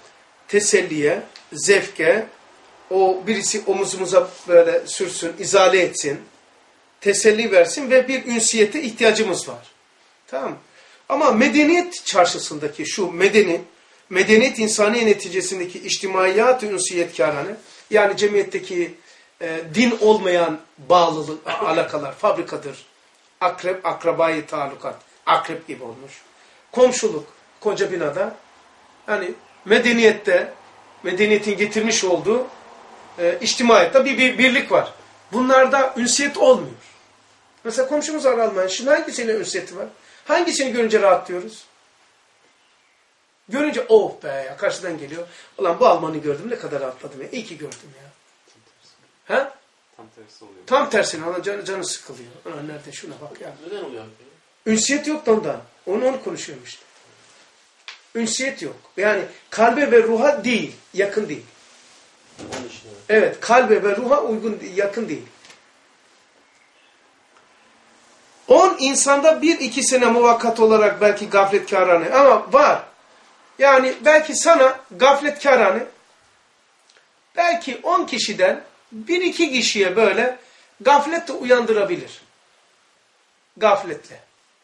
teselliye, zevke, o birisi omuzumuza böyle sürsün, izale etsin, teselli versin ve bir ünsiyete ihtiyacımız var. Tamam mı? Ama medeniyet çarşısındaki şu medeniyet insani neticesindeki içtimaiyat-ı ünsiyetkarane, yani cemiyetteki din olmayan bağlılık, alakalar, fabrikadır, akrabayı talukat, akrep gibi olmuş. Komşuluk, koca binada, yani medeniyetin getirmiş olduğu içtimaiyette bir birlik var. Bunlarda ünsiyet olmuyor. Mesela komşumuz var Almanya, şimdi hangisinin ünsiyeti var? Hangisini görünce rahatlıyoruz? Görünce oh be ya, karşıdan geliyor. Ulan bu Alman'ı gördüm, ne kadar rahatladım ya. İyi ki gördüm ya. Ha? Tam tersi oluyor. Tam tersine ona canı sıkılıyor. Ana nerede şuna bak ya. Neden oluyor? Ünsiyet yok da ondan. Onu konuşuyorum işte. Ünsiyet yok. Yani kalbe ve ruha değil, yakın değil. Evet, kalbe ve ruha yakın değil. 10 insanda bir ikisine muvakkat olarak belki gafletkârane ama var. Yani belki sana gafletkârane, belki 10 kişiden 1-2 kişiye böyle gafletle uyandırabilir. Gafletle.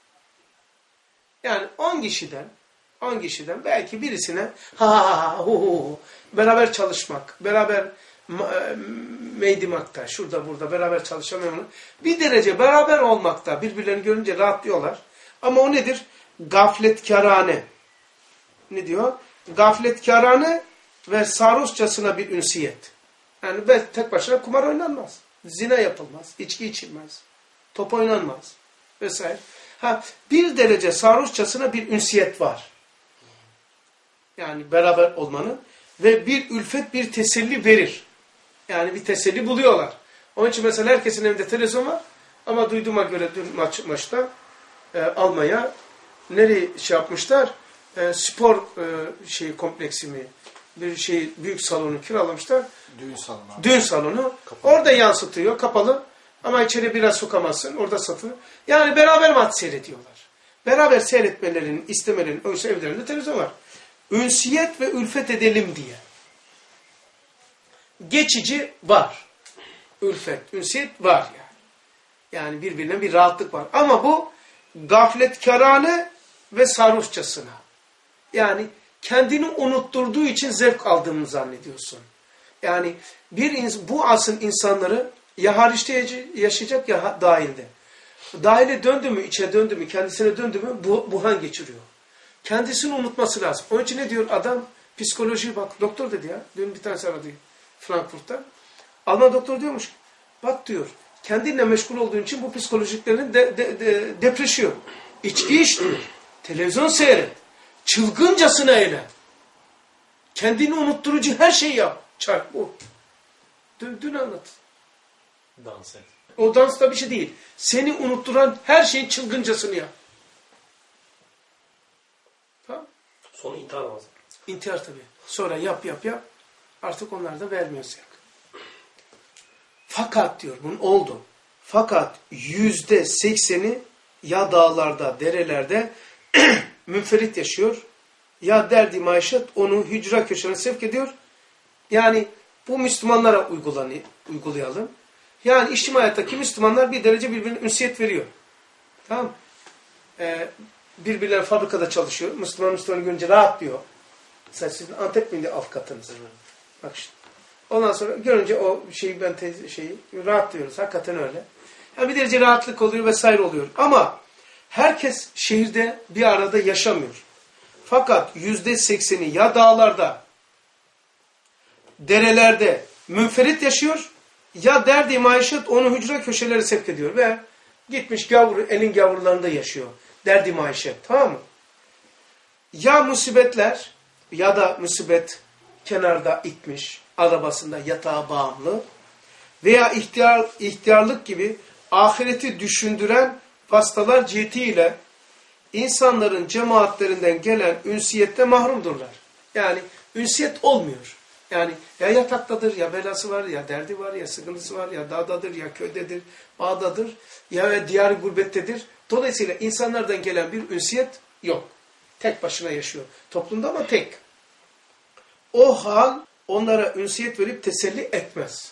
Yani 10 kişiden belki birisine beraber çalışmak, beraber meydimakta, şurada burada beraber çalışamıyorum. Bir derece beraber olmakta birbirlerini görünce rahatlıyorlar. Ama o nedir? Gafletkârane. Ne diyor? Gafletkârane ve sarhoşçasına bir ünsiyet. Yani tek başına kumar oynanmaz. Zina yapılmaz. İçki içilmez. Top oynanmaz. Vesaire. Bir derece sarhoşçasına bir ünsiyet var. Yani beraber olmanın ve bir ülfet, bir teselli verir. Yani bir teselli buluyorlar. Onun için mesela herkesin evinde televizyon var. Ama duyduğuma göre dün maçta Almanya nereye yapmışlar? Spor kompleksi mi? Bir büyük salonu kiralamışlar. Düğün salonu. Kapalı. Orada yansıtıyor, kapalı. Ama içeri biraz sokamazsın. Orada satılıyor. Yani beraber maç seyrediyorlar. Beraber seyretmelerini, istemelerinin oysa evlerinde televizyon var. Ünsiyet ve ülfet edelim diye. Geçici var. Ülfet, ünsiyet var yani. Yani birbirine bir rahatlık var. Ama bu gafletkârane ve sarhoşçasına. Yani kendini unutturduğu için zevk aldığını zannediyorsun. Yani bu asrın insanları ya hariçte yaşayacak ya dahilde. Dahile döndü mü, içe döndü mü, kendisine döndü mü buhan geçiriyor. Kendisini unutması lazım. Onun için ne diyor adam? Psikoloji bak. Doktor dedi ya. Dün bir tanesi aradı Frankfurt'ta. Alman doktor diyormuş. Bak diyor. Kendinle meşgul olduğun için bu psikolojiklerin depreşiyor. İçki iç diyor. Televizyon seyret. Çılgıncasına eyle. Kendini unutturucu her şeyi yap. Çarp bu. Dün anlat. Dans et. O dans da bir şey değil. Seni unutturan her şeyin çılgıncasını yap. Tamam. Sonu intihar lazım. İntihar tabii. Sonra yap. Artık onlar da vermiyor zevk. Fakat diyor bunun oldu. Fakat %80'i ya dağlarda, derelerde münferit yaşıyor. Ya derdi maişet onu hücra köşelerine sevk ediyor. Yani bu Müslümanlara uygulayalım. Yani içtimaiyattaki Müslümanlar bir derece birbirine ünsiyet veriyor. Tamam mı? Birbirleri fabrikada çalışıyor. Müslümanı görünce rahatlıyor. Mesela sizin Antep miydi alt katınız? Bak işte. Ondan sonra görünce o şeyi rahatlıyoruz. Hakikaten öyle. Yani bir derece rahatlık oluyor vesaire oluyor. Ama herkes şehirde bir arada yaşamıyor. Fakat %80'i ya dağlarda, derelerde münferit yaşıyor ya derdi maişet onu hücre köşeleri sevk ediyor ve gitmiş elin gavurlarında yaşıyor. Derdi maişet. Tamam mı? Ya musibetler ya da musibet kenarda itmiş, arabasında yatağa bağımlı veya ihtiyarlık gibi ahireti düşündüren vasıtalar cihetiyle insanların cemaatlerinden gelen ünsiyette mahrumdurlar. Yani ünsiyet olmuyor. Yani ya yataktadır, ya belası var, ya derdi var, ya sıkıntısı var, ya dağdadır, ya köydedir, bağdadır, ya diyar gurbettedir. Dolayısıyla insanlardan gelen bir ünsiyet yok. Tek başına yaşıyor. Toplumda ama tek. o hal onlara ünsiyet verip teselli etmez.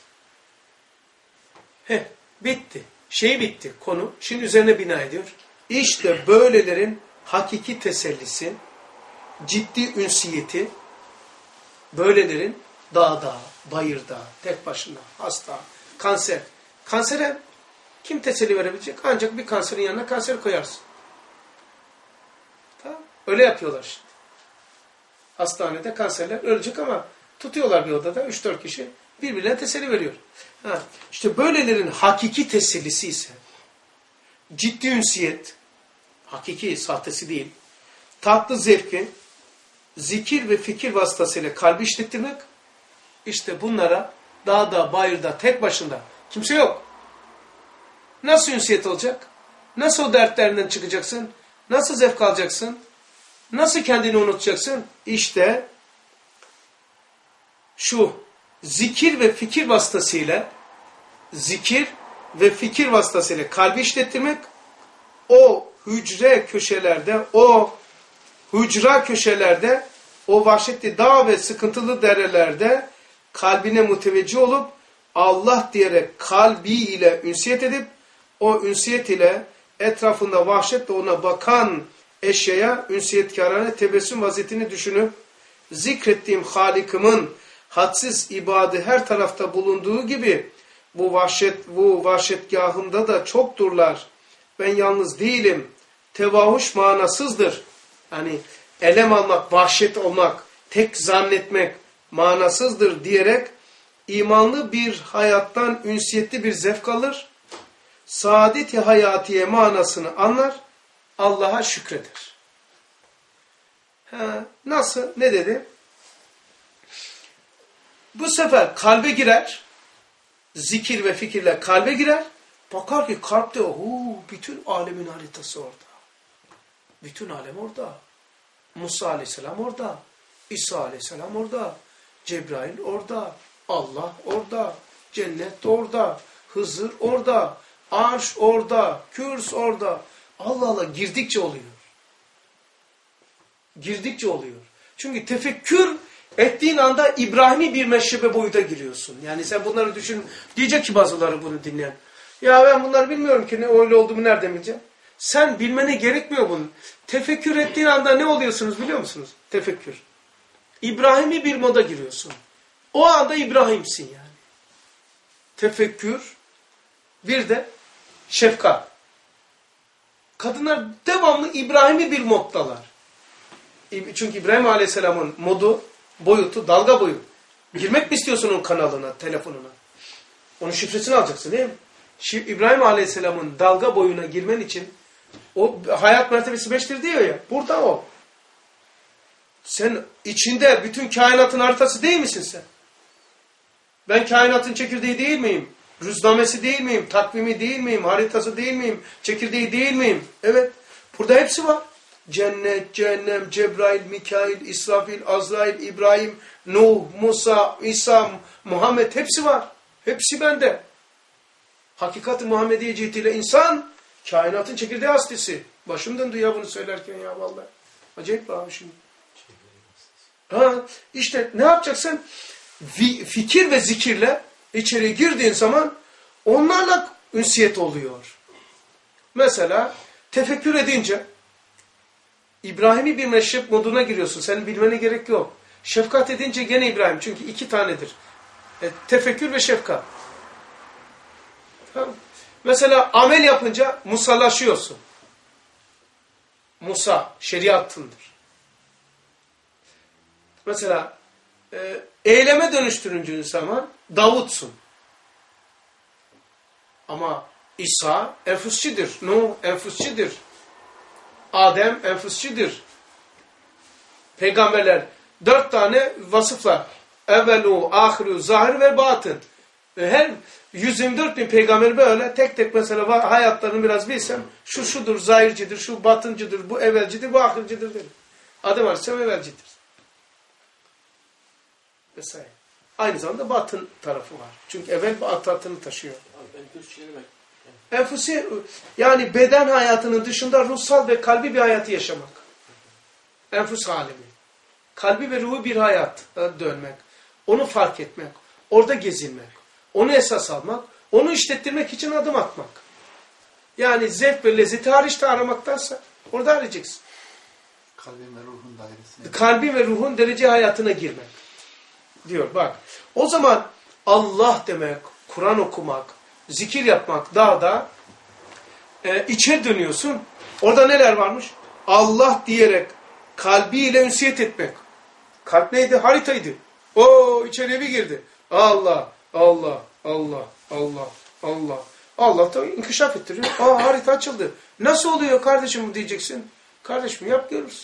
Bitti. Bitti konu. Şimdi üzerine bina ediyor. İşte böylelerin hakiki tesellisi, ciddi ünsiyeti, böylelerin dağda, bayırda, tek başına, hasta, kanser. Kansere kim teselli verebilecek? Ancak bir kanserin yanına kanser koyarsın. Tamam. Öyle yapıyorlar şimdi. Hastanede kanserler ölecek ama tutuyorlar bir odada 3-4 kişi birbirine teselli veriyor. İşte böylelerin hakiki tesellisi ise ciddi ünsiyet, hakiki, sahtesi değil, tatlı zevki, zikir ve fikir vasıtasıyla kalbi işlettirmek, işte bunlara dağda, bayırda, tek başında kimse yok. Nasıl ünsiyet olacak? Nasıl o dertlerinden çıkacaksın? Nasıl zevk alacaksın? Nasıl kendini unutacaksın? İşte şu zikir ve fikir vasıtasıyla kalbi işlettirmek, o hücra köşelerde, o vahşetli dağ ve sıkıntılı derelerde kalbine müteveccih olup Allah diyerek kalbi ile ünsiyet edip o ünsiyet ile etrafında vahşetle ona bakan eşyaya ünsiyetkârane tebessüm vaziyetini düşünüp zikrettiğim Halik'imin hadsiz ibadı her tarafta bulunduğu gibi bu vahşetgahımda da çokturlar. Ben yalnız değilim. Tevahuş manasızdır. Yani elem almak, vahşet olmak, tek zannetmek manasızdır diyerek imanlı bir hayattan ünsiyetli bir zevk alır. Saadet-i hayatiye manasını anlar. Allah'a şükreder. Nasıl? Ne dedi? Bu sefer kalbe girer. Zikir ve fikirle kalbe girer. Bakar ki kalpte bütün alemin haritası orada. Bütün alem orada. Musa aleyhisselam orada. İsa aleyhisselam orada. Cebrail orada. Allah orada. Cennet orada. Hızır orada. Arş orada. Kürs orada. Allah Allah girdikçe oluyor. Girdikçe oluyor. Çünkü tefekkür ettiğin anda İbrahim'i bir meşrebe boyuta giriyorsun. Yani sen bunları düşün. Diyecek ki bazıları bunu dinleyen. Ya ben bunları bilmiyorum ki ne öyle olduğumu nereden bileceğim? Sen bilmene gerekmiyor bunun. Tefekkür ettiğin anda ne oluyorsunuz biliyor musunuz? Tefekkür. İbrahim'i bir moda giriyorsun. O anda İbrahim'sin yani. Tefekkür. Bir de şefkat. Kadınlar devamlı İbrahim'i bir moddalar. Çünkü İbrahim Aleyhisselam'ın modu, boyutu, dalga boyutu. Girmek mi istiyorsun onun kanalına, telefonuna? Onun şifresini alacaksın değil mi? İbrahim Aleyhisselam'ın dalga boyuna girmen için o hayat mertebesi 5'tir diyor ya. Burada o. Sen içinde bütün kainatın haritası değil misin sen? Ben kainatın çekirdeği değil miyim? Rüznamesi değil miyim? Takvimi değil miyim? Haritası değil miyim? Çekirdeği değil miyim? Evet. Burada hepsi var. Cennet, cehennem, Cebrail, Mikail, İsrafil, Azrail, İbrahim, Nuh, Musa, İsa, Muhammed hepsi var. Hepsi bende. Hakikat-ı Muhammediye cihetiyle insan kainatın çekirdeği hastası. Başım döndü ya bunu söylerken ya vallahi. Acayip abi şimdi. İşte ne yapacaksın? Fikir ve zikirle içeri girdiğin zaman onlarla ünsiyet oluyor. Mesela tefekkür edince İbrahim'i bir meşrep moduna giriyorsun. Senin bilmene gerek yok. Şefkat edince gene İbrahim. Çünkü 2 tanedir. Tefekkür ve şefkat. Tamam. Mesela amel yapınca musalaşıyorsun. Musa şeriatındır. Mesela eyleme dönüştürüncü zaman Davut'sun. Ama İsa enfusçidir. Nuh enfusçidir. Adem enfusçidir. Peygamberler 4 tane vasıflar. Evvelu, ahiru, zahir ve batın. Her 124 bin peygamber böyle tek tek mesela hayatlarını biraz bilsem şu şudur, zahircidir, şu batıncıdır, bu evvelcidir, bu ahircidir derim. Adem Aleyhisselam evvelcidir. Vesaire. Aynı zamanda batın tarafı var. Çünkü evvel batını taşıyor. Enfusi yani beden hayatının dışında ruhsal ve kalbi bir hayatı yaşamak. Enfus alemi. kalbi ve ruhu bir hayata dönmek, onu fark etmek, orada gezinmek, onu esas almak, onu işlettirmek için adım atmak. Yani zevk ve lezzeti hariçte aramaktansa orada arayacaksın. Kalbin ve ruhun dairesine. Kalbi ve ruhun derece hayatına girmek. Diyor bak. O zaman Allah demek, Kur'an okumak, zikir yapmak dağda içe dönüyorsun. Orada neler varmış? Allah diyerek kalbiyle ünsiyet etmek. Kalp neydi? Haritaydı. O içeriye bir girdi. Allah, Allah, Allah, Allah, Allah. Allah da inkişaf ettiriyor. Harita açıldı. Nasıl oluyor kardeşim bu diyeceksin. Kardeşim yap görürsün.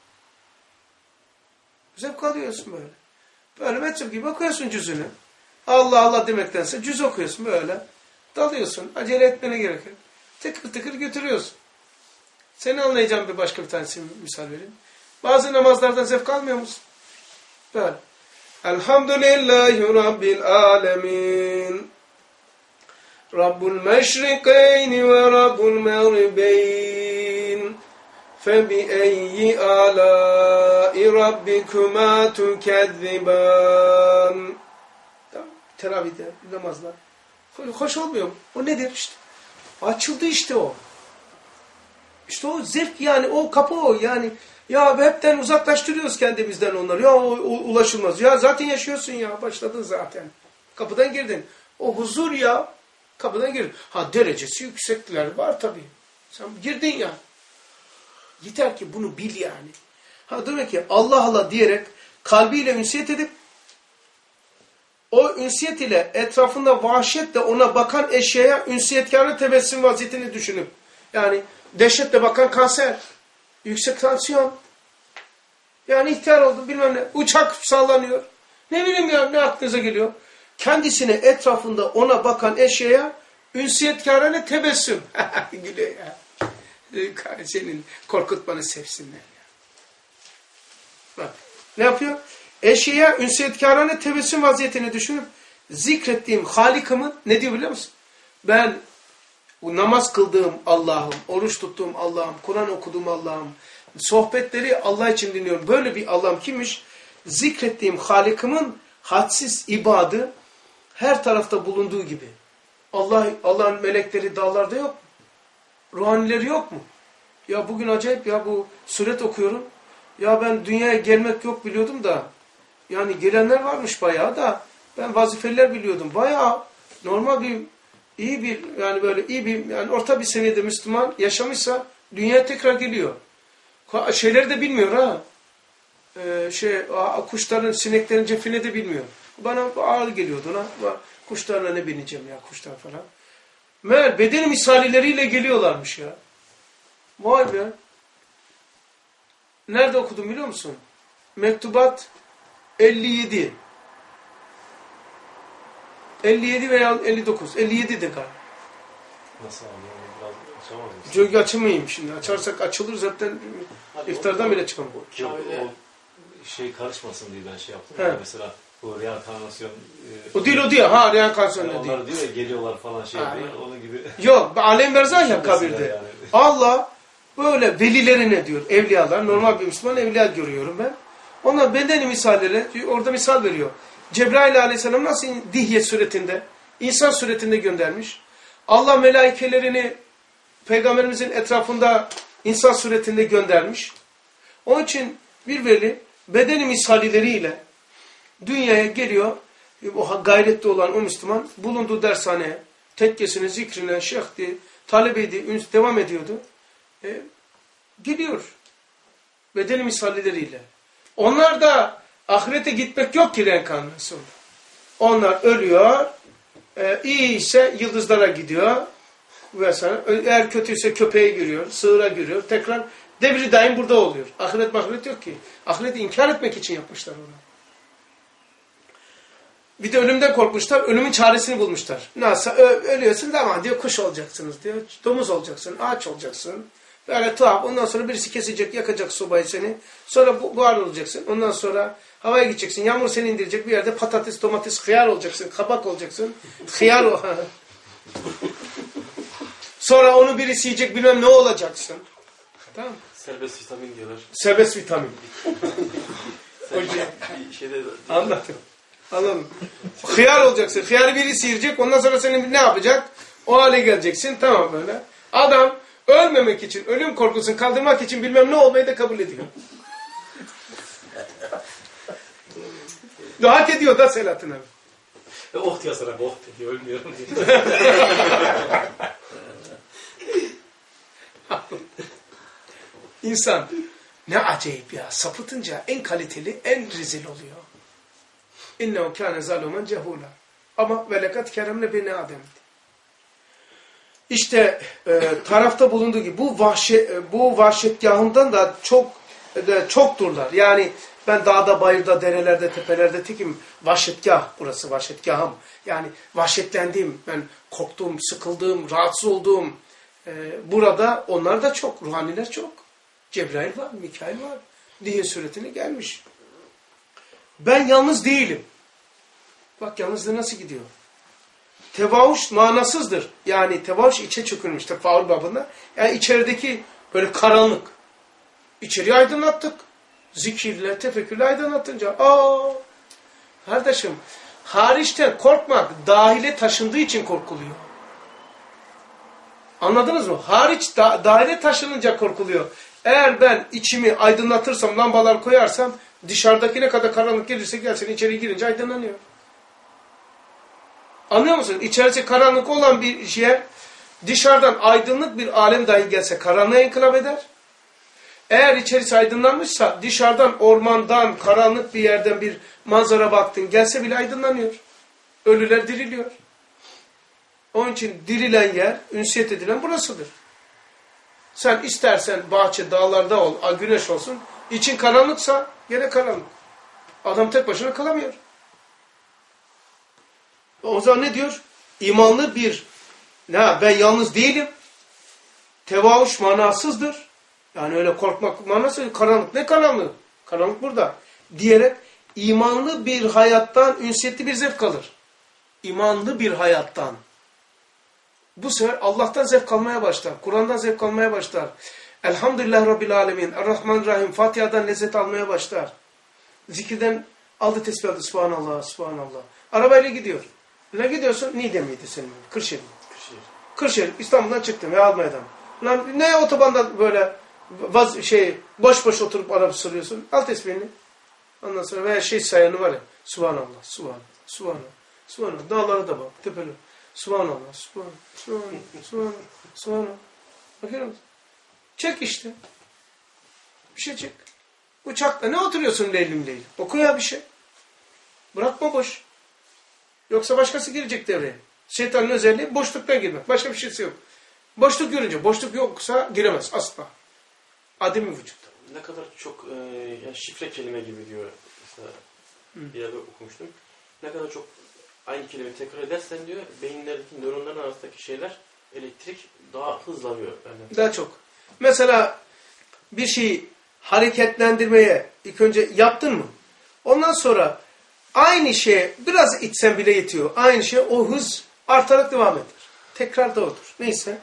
Zevk alıyorsun böyle. Böyle metruk gibi okuyorsun cüzünü. Allah Allah demektense cüz okuyorsun böyle. Dalıyorsun. Acele etmene gerek yok. Tıkır tıkır götürüyorsun. Seni anlayacağım bir başka bir tanesini misal vereyim. Bazı namazlardan zevk almıyor musun? Böyle. Elhamdülillahi Rabbil alemin. Rabbul meşrikeyni ve Rabbul mağribeyn. فَبِأَيِّ آلَاءِ رَبِّكُمَا تُكَذِّبَانِ Teravihde, namazlar. Hoş olmuyor mu? O nedir işte? Açıldı işte o. İşte o zevk yani, o kapı o yani. Ya hepten uzaklaştırıyoruz kendimizden onları. Ya o ulaşılmaz. Ya zaten yaşıyorsun ya. Başladın zaten. Kapıdan girdin. O huzur ya. Kapıdan girdin. Ha derecesi yüksekler var tabii. Sen girdin ya. Yeter ki bunu bil yani. Ha demek ki Allah Allah diyerek kalbiyle ünsiyet edip o ünsiyet ile etrafında vahşetle ona bakan eşyaya ünsiyetkarı tebessüm vaziyetini düşünüp yani dehşetle bakan kanser, yüksek tansiyon, yani ihtiyar oldu bilmem ne, uçak sallanıyor. Ne bileyim ya ne aklınıza geliyor? Kendisine etrafında ona bakan eşyaya ünsiyetkarı tebessüm. Gülüyor ya. Senin korkutmanı sevsinler ya. Bak ne yapıyor? Eşeğe ünsiyetkarane tebessüm vaziyetini düşünüp zikrettiğim Halik'ımı ne diyor biliyor musun? Ben bu namaz kıldığım Allah'ım, oruç tuttuğum Allah'ım, Kur'an okuduğum Allah'ım, sohbetleri Allah için dinliyorum. Böyle bir Allah'ım kimmiş? Zikrettiğim Halik'ımın hadsiz ibadı her tarafta bulunduğu gibi. Allah'ın melekleri dağlarda yok mu? Ruhanileri yok mu? Ya bugün acayip ya bu suret okuyorum. Ya ben dünyaya gelmek yok biliyordum da. Yani gelenler varmış bayağı da. Ben vazifeliler biliyordum. Bayağı normal bir, iyi bir yani böyle iyi bir yani orta bir seviyede Müslüman yaşamışsa dünyaya tekrar geliyor. Şeyleri de bilmiyor ha. Kuşların, sineklerin cefini de bilmiyor. Bana ağır geliyordu ona. Kuşlarla ne bineceğim ya kuşlar falan. Meğer beden misalileriyle geliyorlarmış ya. Vay be. Nerede okudum biliyor musun? Mektubat 57. 57 veya 59. 57 de galiba. Nasıl abi? Biraz açamaz mısın? Çünkü açamayayım şimdi. Açarsak açılır zaten iftardan bile çıkamam. Yok o şey karışmasın diye ben şey yaptım. He. Yani mesela bu reenkarnasyon... O değil o değil. Ha reenkarnasyon yani değil. onlar diyor ya geliyorlar falan şey Ha. diye. Onun gibi... Yok alem berzah ya kabirde. Yani. Allah böyle velilerine diyor evliyalar. Normal bir Müslüman evliya görüyorum ben. Onlar bedeni misalleri orada misal veriyor. Cebrail aleyhisselam nasıl dihye suretinde, insan suretinde göndermiş. Allah melaikelerini peygamberimizin etrafında insan suretinde göndermiş. Onun için bir veli bedeni misalileriyle dünyaya geliyor. O gayretli olan o Müslüman bulunduğu dershaneye, tekkesine, zikrine, şeyhti, talebeydi, devam ediyordu. Gidiyor. Bedeni misallileriyle. Onlar da ahirete gitmek yok ki reenkarnasyonda. Onlar ölüyor. İyi ise yıldızlara gidiyor. Vesaire. Eğer kötüyse köpeğe giriyor, sığıra giriyor. Tekrar devri daim burada oluyor. Ahiret mahiret yok ki. Ahireti inkar etmek için yapmışlar onu. Bir de ölümden korkmuşlar. Ölümün çaresini bulmuşlar. Nasıl ölüyorsun ama diyor kuş olacaksınız diyor. Domuz olacaksın, ağaç olacaksın. Böyle tuhaf. Ondan sonra birisi kesecek, yakacak sobayı seni. Sonra buhar olacaksın. Ondan sonra havaya gideceksin. Yağmur seni indirecek. Bir yerde patates, domates, hıyar olacaksın. Kabak olacaksın. Hıyar o. Sonra onu birisi yiyecek bilmem ne olacaksın. Tamam. Serbest vitamin diyorlar. Serbest vitamin. Bir şeyde Anladım. Anladım. Hıyar olacaksın. Hıyarı biri sıyıracak. Ondan sonra senin ne yapacak? O hale geleceksin. Tamam böyle. Adam ölmemek için, ölüm korkusunu kaldırmak için bilmem ne olmayı da kabul ediyor. Hak ediyor da Selahattin abi. oh diyor sana, oh diyor, ölmüyorum diye. İnsan ne acayip ya. Sapıtınca en kaliteli, en rezil oluyor. İnnehu kâne zalûmen cehûlâ. Ama velekat keremle beni Adem'di. İşte tarafta bulunduğu gibi bu vahşetgahından da çokturlar. Yani ben dağda, bayırda, derelerde, tepelerde tekim. Vahşetgah burası, vahşetgahım. Yani vahşetlendim, ben korktum, sıkıldım, rahatsız oldum. Burada onlar da çok, ruhaniler çok. Cebrail var, Mikail var. Diye suretine gelmiş. Ben yalnız değilim. Bak yalnızlığı nasıl gidiyor. Tevahuş manasızdır. Yani tevahuş içe çökülmüş. Tefaül babında. Yani içerideki böyle karanlık. İçeriği aydınlattık. Zikirle, tefekkürle aydınlatınca. Kardeşim, hariçten korkmak dahile taşındığı için korkuluyor. Anladınız mı? Hariç dahile taşınınca korkuluyor. Eğer ben içimi aydınlatırsam, lambalar koyarsam dışarıdaki ne kadar karanlık gelirse gelsin içeri girince aydınlanıyor. Anlıyor musun? İçerisi karanlık olan bir yer dışarıdan aydınlık bir alem dahi gelse karanlığa inkılap eder. Eğer içerisi aydınlanmışsa dışarıdan, ormandan, karanlık bir yerden bir manzara baktın gelse bile aydınlanıyor. Ölüler diriliyor. Onun için dirilen yer, ünsiyet edilen burasıdır. Sen istersen bahçe, dağlarda ol, güneş olsun. İçin karanlıksa gene karanlık. Adam tek başına kalamıyor. O zaman ne diyor? İmanlı bir, ben yalnız değilim. Tevahuş manasızdır. Yani öyle korkmak manası, karanlık. Ne karanlığı? Karanlık burada. Diyerek imanlı bir hayattan ünsiyetli bir zevk alır. İmanlı bir hayattan. Bu sefer Allah'tan zevk almaya başlar. Kur'an'dan zevk almaya başlar. Elhamdülillah Rabbil Alemin. Errahmanirrahim. Fatiha'dan lezzet almaya başlar. Zikirden aldı tesbih aldı. Subhanallah, subhanallah. Arabayla gidiyor. Ne gidiyorsun? Niğde miydi senin? Kırşehir mi? Kırşehir. İstanbul'dan çıktım ya Almanya'dan. Lan ne otobanda böyle boş boş oturup araba sürüyorsun? Al tesbihini. Ondan sonra veya sayanı var ya. Subhanallah, subhanallah, subhanallah, subhanallah. Dağlara da bak, tepeler. Subhanallah, subhanallah, subhanallah, subhanallah, subhanallah. Bakıyor musun? Çek işte. Bir şey çek. Uçakta ne oturuyorsun leylim leylim? Oku ya bir şey. Bırakma boş. Yoksa başkası girecek devreye. Şeytanın özelliği boşluktan girmek. Başka bir şeysi yok. Boşluk görünce, boşluk yoksa giremez asla. Ademi vücut. Ne kadar çok yani şifre kelime gibi diyor. Mesela bir yerde okumuştum. Ne kadar çok aynı kelimeyi tekrar edersen diyor, beyinlerdeki nöronların arasındaki şeyler, elektrik daha hızlanıyor. Yani. Daha çok. Mesela bir şeyi hareketlendirmeye ilk önce yaptın mı? Ondan sonra aynı şeye biraz içsen bile yetiyor. Aynı şey o hız artarak devam eder. Tekrar da odur. Neyse.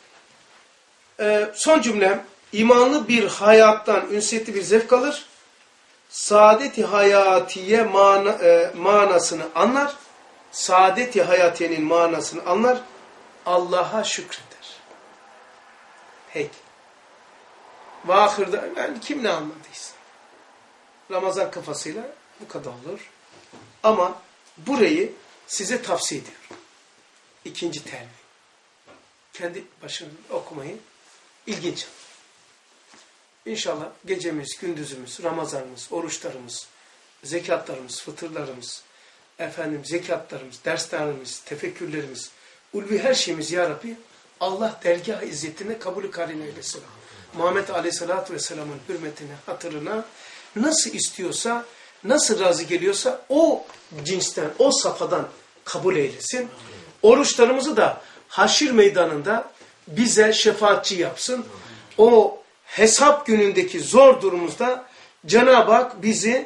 Son cümlem. İmanlı bir hayattan ünsiyetli bir zevk alır. Saadet-i hayatiye manasını anlar. Saadet-i hayatiyenin manasını anlar. Allah'a şükreder. Peki. Ve ahirde yani kim ne anladıysa. Ramazan kafasıyla bu kadar olur. Ama burayı size tavsiye ediyorum. İkinci telvin. Kendi başına okumayı ilginç. İnşallah gecemiz, gündüzümüz, Ramazanımız, oruçlarımız, zekatlarımız, fıtırlarımız, zekatlarımız, derslerimiz, tefekkürlerimiz, ulvi her şeyimiz ya Rabbi Allah dergâh izzetine kabul-ü karine eylesin. Muhammed Aleyhisselatü Vesselam'ın hürmetine, hatırına nasıl istiyorsa, nasıl razı geliyorsa o cinsten, o safhadan kabul eylesin. Oruçlarımızı da haşir meydanında bize şefaatçi yapsın. O hesap günündeki zor durumumuzda Cenab-ı Hak bizi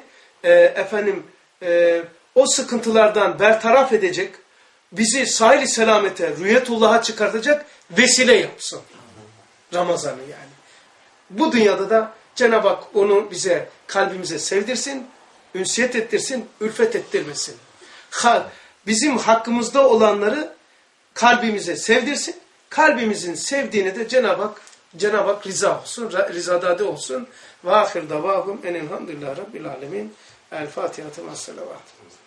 o sıkıntılardan bertaraf edecek, bizi sahil-i selamete, rüyetullah'a çıkartacak vesile yapsın. Ramazan'ı yani. Bu dünyada da Cenab-ı Hak onu bize, kalbimize sevdirsin. ünsiyet ettirsin, ülfet ettirmesin. Bizim hakkımızda olanları kalbimize sevdirsin. Kalbimizin sevdiğini de Cenab-ı Hak rıza olsun, rizadade olsun. Ve ahir davahum enelhamdülillah rabbil alemin. El Fatiha ve selavat.